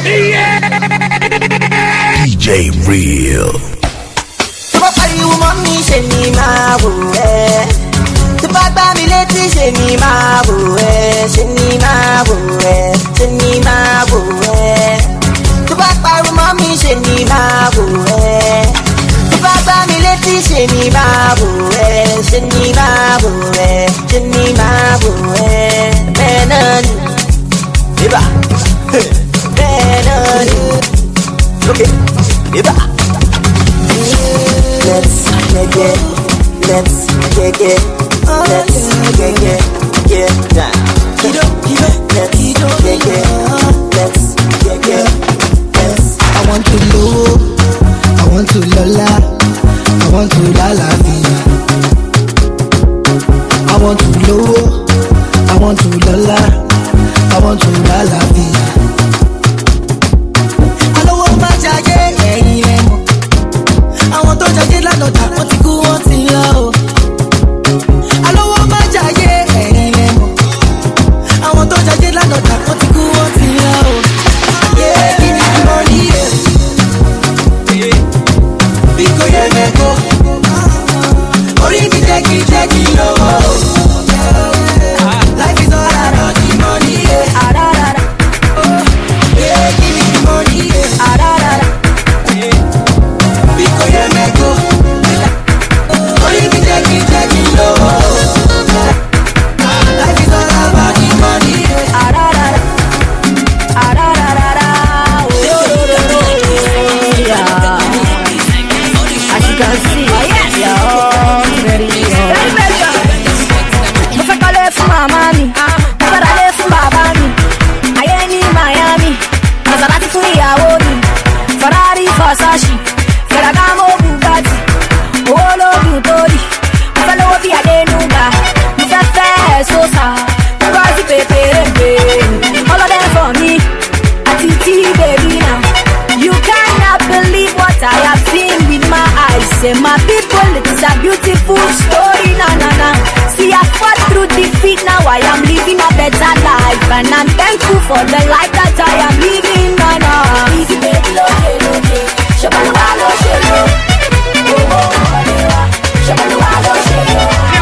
DJ Real. Tó bá pariwo mọ́ mi ṣe ni máa wò ẹ́. Tó bá gbá mi létí ṣe ni máa wò ẹ́. Ṣe ni máa wò ẹ́. Ṣe ni máa wò ẹ́. Tó bá pariwo mọ́ mi ṣe ni máa wò ẹ́. Tó bá gbá mi létí ṣe ni máa wò ẹ́. Ṣe ni máa wò ẹ́. Ṣe ni máa wò ẹ́. Bẹ́ẹ̀ náà ni. Ibà. Bẹ́ẹ̀ náà ni. Okay. Ibà. Let's get it. Let's get it. Let's get it. Get down. Let's get it. Let's get it. I want to low, I want to lola, I want to lala via. I want to low, I want to lola, I want to lala via. I know what my jacket ain't. I want to jacket like no tap, want to go on to low. I know what my jacket ain't. I want to jacket like no tap, want to go on to low. Yeah, give me the money, yeah. Because you make go. Only me take it low. Life is all about the money, yeah. Yeah, give me the money, yeah. Because you make go. Only me take it low. Life is all about the money, yeah. As you can see, we are all very mo fẹ́ kọ́lé fún màmá mi, mo fẹ́ ralé fún bàbá mi, ayé ní Miami, Maserati fún ìyàwó mi, Ferrari Versace, Ferragamo Bugatti, owó lóògùn torí, mo fẹ́ lówó bí Adénúgà, mo fẹ́ fẹ́ Sosa, Rosy Peperembe, all of them for me, àti tí baby now. You cannot believe what I have seen with my eyes. Say my people, it is a beautiful story, na na na. See I fought through defeat, now I am living a better life, and I'm thankful for the life that I am living, na na. Easy baby, loke, shabalwa lo shelo, oh oh oh, shabalwa lo shelo.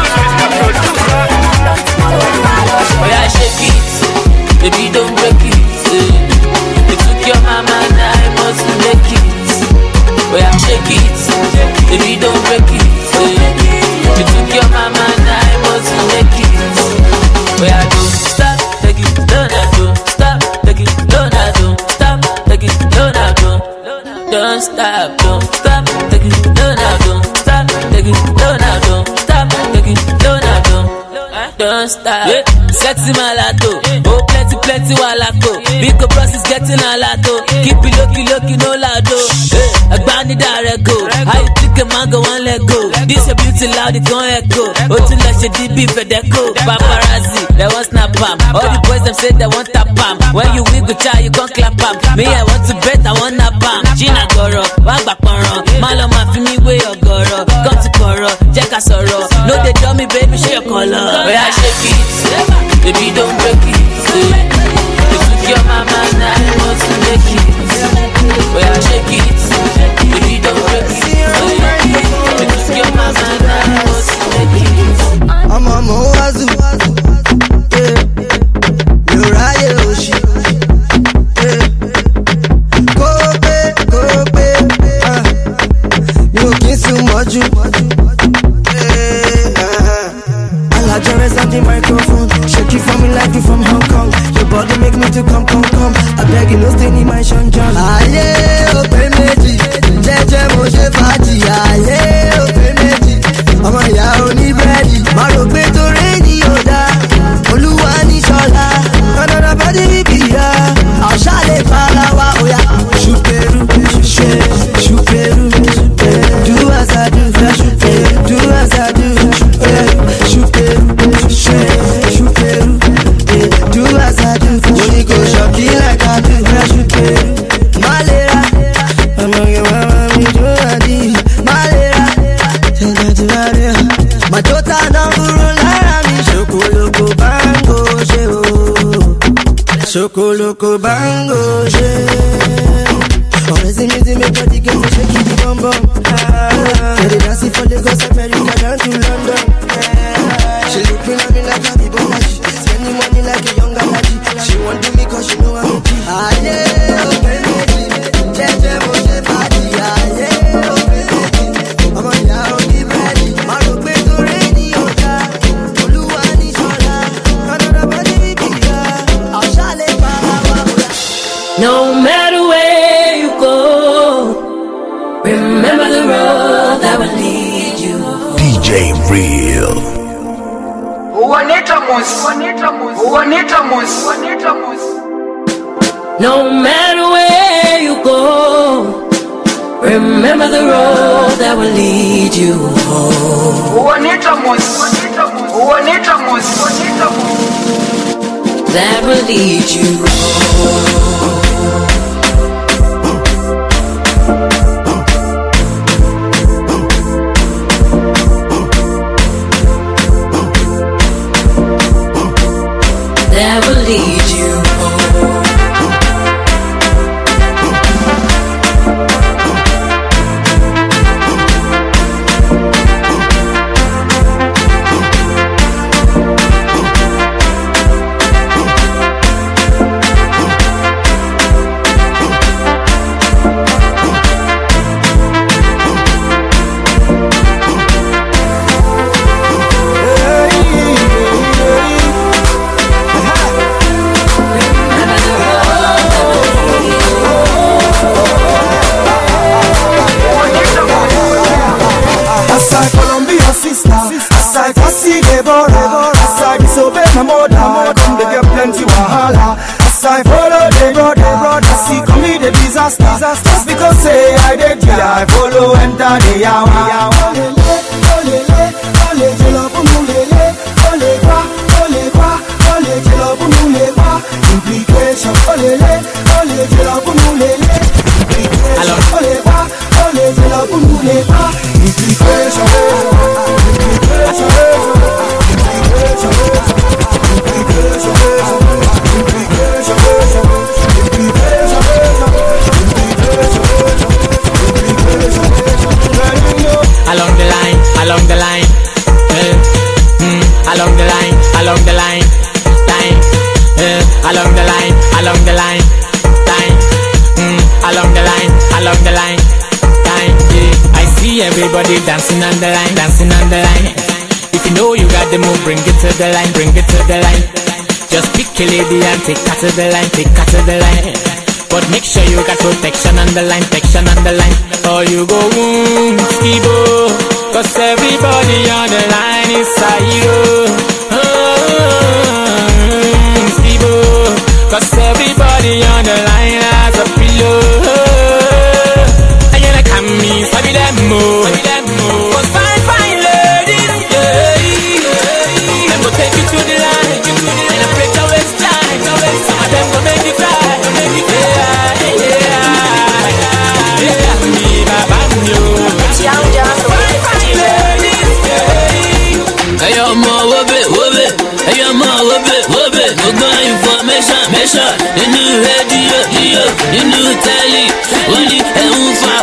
Oh yeah, shake it, baby don't break it. You took your mama, now I must make it. Oh yeah, shake it, baby don't break it. You took your mama, now I must make it. Oh yeah, don't stop, take it, don't stop, take it, don't stop, take it, don't stop, don't stop, take it, don't stop, take it, don't stop, take it, don't stop. Yeah. Sexy malato, oh plenty walato. Big bros is getting a lato. Keep it lucky, no lado. A bandy direct go. How you think a man go one let go? This a beauty loud, it gon' echo. Oh to let your DB for deco. Paparazzi, they want snap palm. All the boys them say they want tap palm. When you wiggle child, you can't clap palm. Me I want to bet, I want nap palm. Gina Goro, Wagba Poro. Malo ma fi me way or Goro. Come to Koro, Jeka Soro. No they dummy baby, show your color. Where I shake it, baby don't break it. You took your mama, now I must make it. Where I shake it, baby don't break it. You took your mama, now I must make it. I'm a Moazu, yeah. Uriah Oshi, yeah. Kobe, you kiss too much, I just on the microphone, shake it for me like you from Hong Kong. Your body make me to come. I beg you, no stay in my Sean John. Aye, oh baby, jeje mo se faji. Aye, oh baby, ọmọ ìyá oní búrẹ́dì. Má rò pé torí ni yóò dá, Olúwa ní ṣọlá. Ọ̀nà bọ́dí bíbí ya, àṣà lè fara wa. Oya, ṣùpẹ̀rù, ṣùpẹ̀rù, do as I do, do as I do, ṣùpẹ̀rù, do as I do. Money go shopping like I do, ṣùpẹ̀rù. Malera, ọmọ ìwà mi do àdí. Malera, Majota náà kúrò lára mi. Ṣokoloko bango ṣe o. Ṣokoloko bango ṣe. America down to London. She looking at me like a Bibolaji, spending money like a young Alaji. She want to me cause she know I'm a G. Ah yeah, okay, Jeje mo se party. Ah yeah, okay, ọmọ ìyá òní bẹ́ẹ̀ni, má rò pé tó rẹ̀ ní ọjà. Olúwa ní ṣọlá, kọ́nọ́dọ̀ bá ní bíbíyà, àṣàlẹ̀ para wa. No matter where you go, remember the road that will lead you. DJ Real. No matter where you go, remember the road that will lead you home. That will lead you home. That will lead you home. My mother, come to get plenty wahala. As I follow the brother, see come me the disaster. Just because say I did, I follow enter the yawa. Ole jelo bumulele, ole jelo bumulele. Implication, ole jelo bumulele. Implication, ole jelo bumulele. Implication. Along the line, along the line, along the line, line, along the line, along the line, line, along the line, along the line, line. Yeah. I see everybody dancing on the line, dancing on the line. If you know you got the move, bring it to the line, bring it to the line. Just pick a lady and take her to the line, take her to the line. But make sure you got protection on the line, protection on the line. Or you go skibo, cause everybody on the line is you. Skibo, cause everybody on the line has a pillow. And you're like, I'm me, sabi them more. Cause fine ladies, them go take you to the line, and I break your waistline. Some of them go make you cry. Information, inú rédíò, inú tẹ́lì, wọ́n ní ẹ̀ ń fa,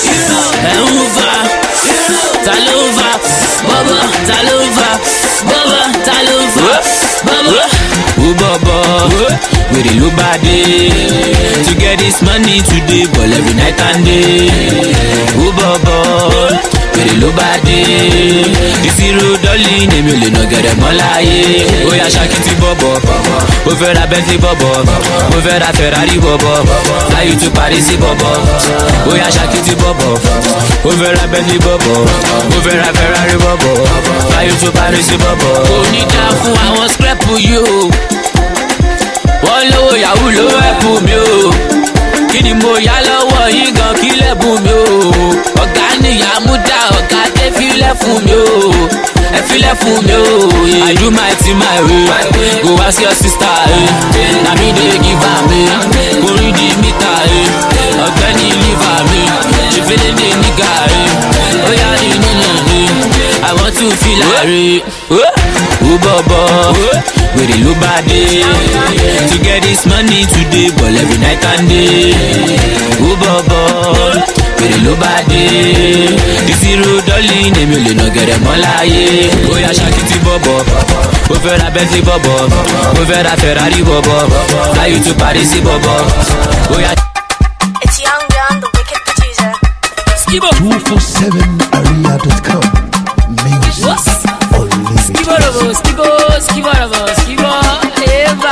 ta ló ń fa, bọ́bọ́, ta ló ń fa, bọ́bọ́, ta ló ń fa, bọ́bọ́. Ó bọ̀bọ̀, wèrè ló bá dé, to get this money today, but every night and day. Ó bọ̀bọ̀, wèrè ló bá dé, ìṣirò dọ́lì èmi ò lè nà gẹ̀rẹ̀ mọ́ láyé. Ó yá ṣàkìtì bọ̀bọ̀, ó fẹ́ ra Bentley bọ̀bọ̀, ó fẹ́ ra Ferrari bọ̀bọ̀, láyé tó Paris bọ̀bọ̀. Ó yá ṣàkìtì bọ̀bọ̀, ó fẹ́ ra Bentley bọ̀bọ̀, ó fẹ́ ra Ferrari bọ̀bọ̀, láyé tó Paris bọ̀bọ̀. Kò ní dá fún àwọn scrap yìí o, wọ́n lówó yahoo ló ẹ̀bùn mi o. Kí ni mo yá lọ́wọ́ yín gan kí lẹ́bùn mi o. Ọ̀gá nìyá mú dá ọ̀gá dé fílẹ̀ fún mi o. Ẹ fílẹ̀ fún mi o. I do my thing my way. Go ask your sister. Na me dey give am me. Kò rí di mítà. Ọ̀gbẹ́ni liver mi. Ṣé fẹ́lẹ́ dé nígà? Ó yá ní nínú mi. I want to feel like. Oh Bobo, where the low body. To get this money today, but every night and day. Oh Bobo, where the low body. The zero darling, they will not get them all aye. Oh yeah, Shakiti Bobo. Over a Bentley Bobo. Over a Ferrari Bobo. Fly you to Paris Bobo. Oh yeah. It's Young John, the wicked producer. Skibo 247area.com. Music unlimited. Skibo. Eva,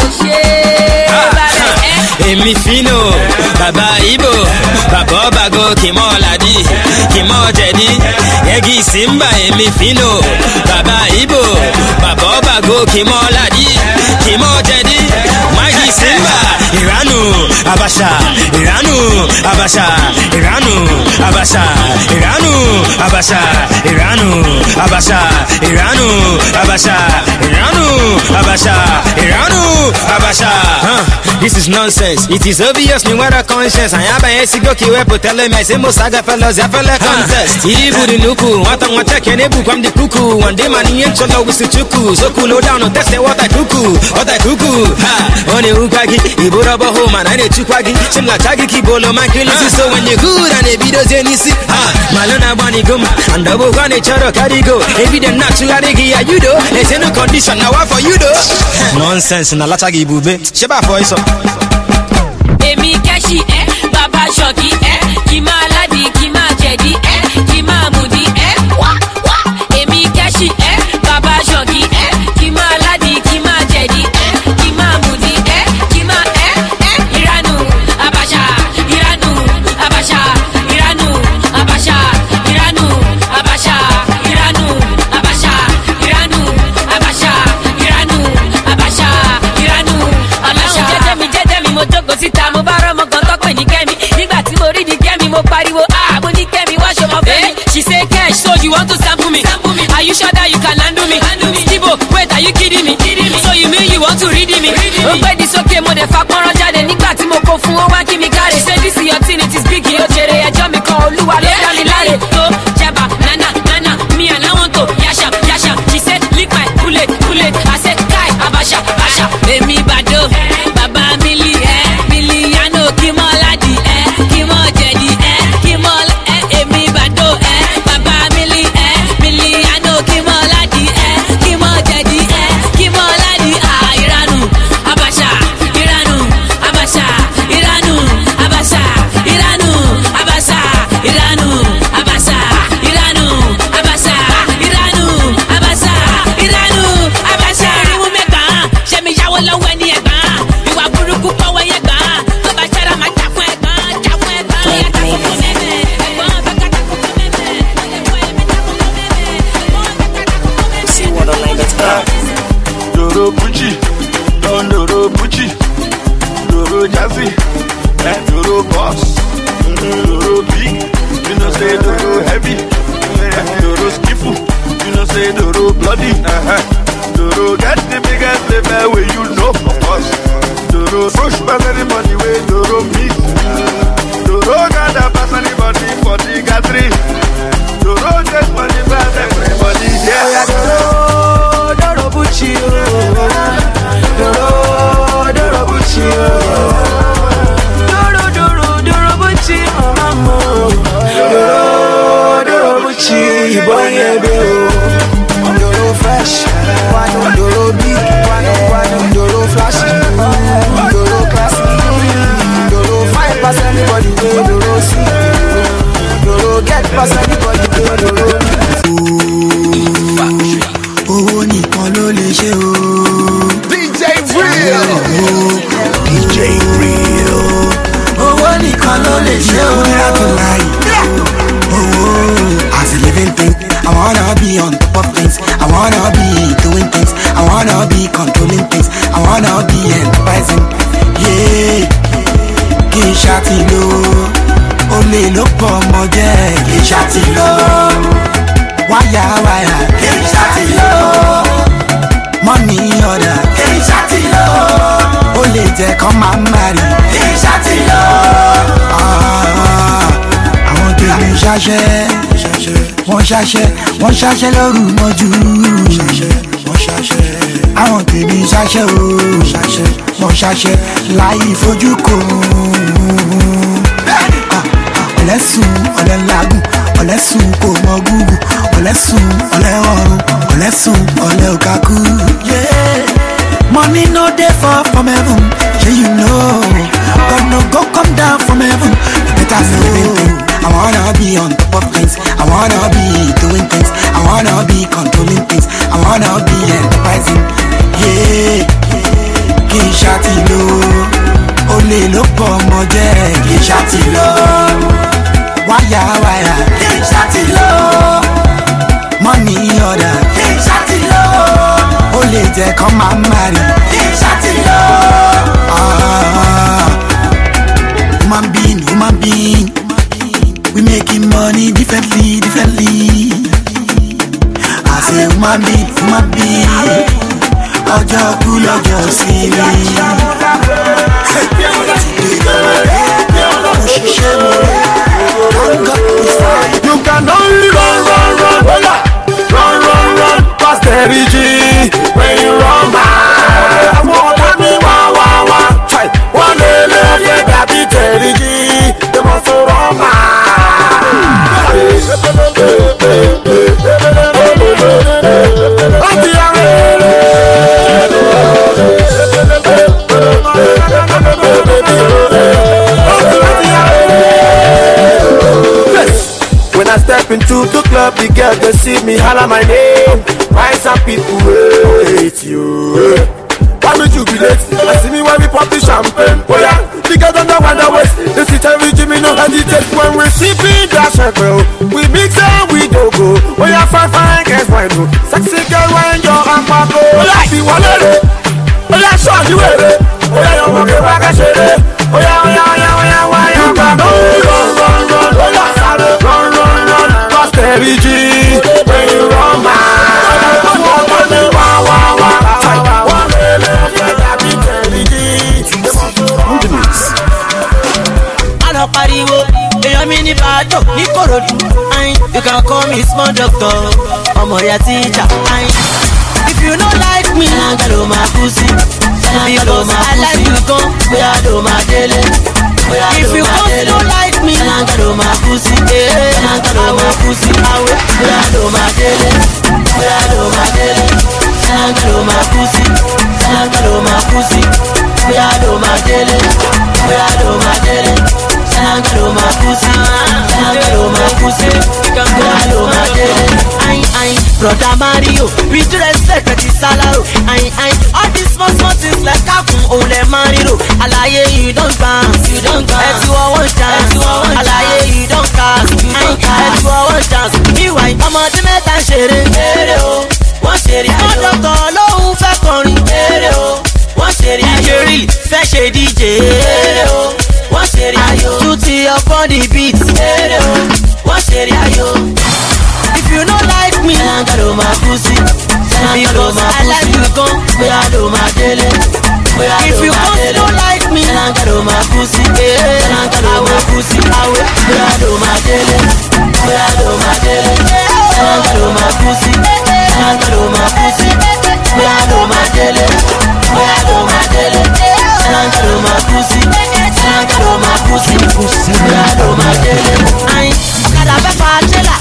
Emi fino, baba ibo, baba bago kimo ladi, kimo jedi, yegi simba emi fino, baba ibo, baba bago kimo ladi, kimo jedi, magi simba, Iranu, Abasha, Iranu, Abasha, Iranu, Abasha, Iranu, Abasha, Iranu, Abasha, Iranu, Abasha, Iranu, Abasha, Iranu, Abasha. This is nonsense. It is obvious me what a conscience. I am a sigo ki wepo tell me say musaga fellows ya fella contest. Ibu di nuku, wata wata kene bu kwam di kuku. One day man yen cholo with chuku. So cool down on test what I kuku. Ha, oni ukagi, ibu rabo home and I chukwagi. Chimla chagi ki bolo man kill so when you good and a video zenisi. Ha, malona bani gum and double one choro karigo. Evident natural gi ayudo. There's no condition now for you do. Nonsense na lachagi bube. Sheba voice up. Emi kashi baba shoki kima ladi kima jedi kima mudi wa Emi kashi baba shoki kima ladi kima jedi kima mudi kima Iranu Abasha Iranu Abasha Iranu Abasha Iranu Abasha Iranu Abasha Iranu Abasha Iranu Abasha Iranu Abasha jẹ́jẹ́mi mo jókòó síta mo bá rọ́mọ kan tó pè ní kẹ́mi nígbà tí mo rí di kẹ́mi mo pariwo mo ní kẹ́mi wá ṣọmọ fẹ́ mi. She say cash so you want to sample me are you sure that you can handle me Stibo wait are you kidding me so you mean you want to read me. Ó pẹ́ di sókè mo dẹ̀ fa pọ́nrán jáde nígbà tí mo kó fún ó wá kí mi káre. She say this is your thing it is big yóò ṣeré ẹjọ́ mi kan olúwa ló dá mi láre. Tó jẹba nana me and I want to yasham. She say lick my bullet I say kai Abasha èmi bàdó bàbá mílí mílíọ̀nù kìmọ̀ ládì kìmọ̀ jẹ̀dí kìmọ̀ èmi bàdó bàbá mílí mílíọ̀nù kìmọ̀ ládì kìmọ̀ jẹ̀dí kìmọ̀ ládì Iranu Abasha Iranu Abasha Iranu Abasha Iranu Abasha Iranu Abasha Iranu Abasha Iranu Abasha Iranu Abasha ìwú mẹ́ta ṣe mi yáwó lọ́wọ́ ẹni ẹ̀gbọ́n ìwà burúkú pọ̀wọ́ yẹn gbọ́n tó bá ṣẹ́ra máa jà fún ẹ̀gbọ́n yàtọ̀ fún mẹ́mẹ́ ẹ̀gbọ́n bẹ́ẹ̀ ká kókó mẹ́mẹ́ ọ̀lẹ́wọ̀ ẹ̀mí ká kókó mẹ́mẹ́. See what I like that's that. Doro Pucci, Don Doro Pucci, Doro Jazzy, and Doro Boss, Doro Big, you know say Doro Heavy, Doro Skiffle, you know say Doro Bloody, Doro get the biggest flavor where you know of us. Doro push back anybody way Doro meet. Doro got a pass anybody for the gathering. Doro just money pass everybody. Yeah, Doro Bucci, Doro Bucci, Doro Bucci, mama, Doro Bucci, boy, yeah, Doro fresh, Doro big, Doro flashy, Doro classy, Doro fine pass anybody, Doro see, Doro get pass anybody, Doro. Owó nìkan ló lè ṣe o. DJ Real. DJ Real. Owó nìkan ló lè ṣe o. As a living thing, I wanna be on top of things. I wanna be doing things. I wanna be controlling things. I wanna be enterprising. Yeah, kì í ṣàtìlò. Olè ló pọ̀ ọmọ jẹ́ kì í ṣàtìlò. Wáyà kì í ṣàtìlò. Money order kì í ṣàtìlò. Olè jẹ́ kán máa marry kì í ṣàtìlò. Àwọn tèmi ṣaṣẹ́. Wọ́n ṣaṣẹ́ lóru mọ́jú. Wọ́n àwọn tèmi ṣaṣẹ́ o mo ṣaṣẹ́ láì fojú kò. ọ̀lẹ́sùn ọ̀lẹ́ làágùn ọ̀lẹ́sùn kò mọ gúgù ọ̀lẹ́sùn ọ̀lẹ́ ọ̀run ọ̀lẹ́sùn ọ̀lẹ́ òkàkú. Money no dey fall from heaven, yeah you know. God no go come down from heaven. Better living thing. I wanna be on top of things. I wanna be doing things. I wanna be controlling things. I wanna be enterprising. Yeah, kì í ṣàtìlò. Olè ló pọ̀ ọmọ jẹ́ kì í ṣàtìlò. Wáyà kì í ṣàtìlò. Money order kì í ṣàtìlò. Olè jẹ́ kọ́ máa marry kì í ṣàtìlò. Human being, we making money differently. I say human being, ọjọ́ kú lọ́jọ́ sílé. You can only run, past the RG when you run back. I'm all about me, wah. Try one day left, that be RG. They must run When I step into the club, the girl they see me holler my name. Why some people hate you? Why don't you be late? I see me when we pop the champagne. Oh yeah, the girls on the wonder waist. They sit and reach me no hesitate. When we sipping that champagne, we mix and we don't go. Oh yeah, fine, guess why no? Sexy girl when you're on my go. Oh yeah, see what it is. Oh yeah, show you it. Oh yeah, you want to get back at shit. Oh yeah, why you back? Run, past RG when you run back. Ana pariwo, èèyàn mi ní bàjọ́ ní Kòròdú. You can call me small doctor, ọmọ ya teacher. If you no like me, galo ma pussy. Because I like you gan, bóyá ló ma délé. If you don't like me, galo ma pussy. Galo ma pussy, awe. Bóyá ló ma délé. Bóyá ló ma délé. Galo ma pussy. Galo ma pussy. Bóyá ló ma délé. Bóyá ló ma délé. Galo ma pussy. Galo ma pussy. Bóyá ló ma délé. Brother Mario, with respect to the salary. All these small things like Kakun, Ole Mariro. Alaye, you don't dance. As you are one chance. Alaye, you don't cast. As you are one chance. Meanwhile, I'm on the metal shade. One shade, one doctor, low fat corny. One shade, DJ, fetch a DJ. One shade, duty upon the beat. One shade, if you don't like me, galo ma pussy. Because I like you gan, bóyá ló ma délé. If you don't like me, galo ma pussy. Galo ma pussy, awe. Bóyá ló ma délé. Bóyá ló ma délé. Galo ma pussy. Galo ma pussy. Bóyá ló ma délé. Bóyá ló ma délé. Galo ma pussy. Galo ma pussy. Bóyá ló ma délé. Ọ̀kadà fẹ́ fa tẹ́lá.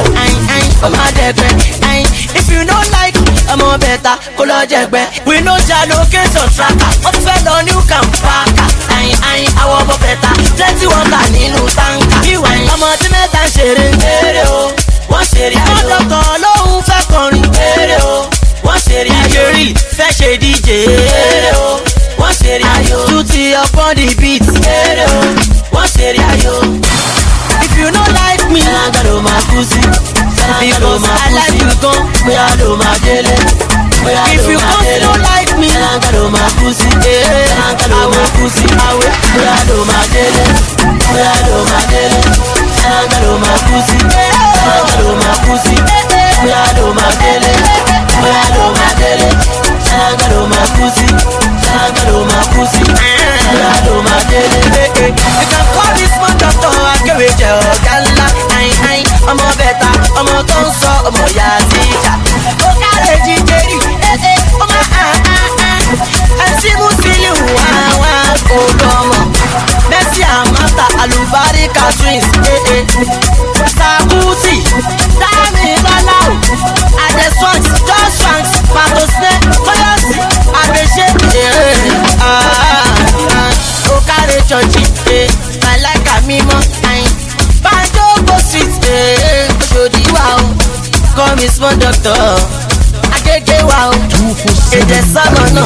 If you don't like, I'm a better, color jẹgbẹ́. We know your location tracker. Wọ́n ti fẹ́ lọ new campaka. Àwọn ọmọ bẹ̀ta, plenty water nínú tanka. Ọmọ tí mẹ́ta ń ṣeré. Wọ́n ṣeré ayò. Wọ́n dọ̀tọ̀ lóhùn fẹ́ kọrin. Wọ́n ṣeré ayò. DJ fẹ́ ṣe DJ. Wọ́n ṣeré ayò. Duty upon the beat. Wọ́n ṣeré ayò. If you don't like me, galo ma pussy. Because I like you gan, bóyá ló ma délé. If you don't like me, galo ma pussy. Galo ma pussy, awe. Bóyá ló ma délé. Bóyá ló ma délé. Galo ma pussy. Galo ma pussy. Bóyá ló ma délé. Bóyá ló ma délé. Galo ma pussy. Galo ma pussy. Bóyá ló ma délé. You can call this man doctor, akéwèjẹ ọ̀gá ńlá. Ọmọ bẹ̀ta, ọmọ tó ń sọ, ọmọ ya tíjà. Ó kárẹ̀ jíjẹ rí, doctor. Agege wa o. Èdè sọ́mọ náà.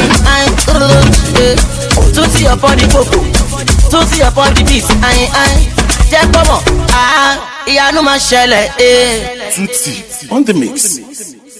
Tuti upon the coco. Tuti upon the beat. Jẹ́ kọ́mọ̀. Ìyanu máa ṣẹlẹ̀. Tutti on the mix.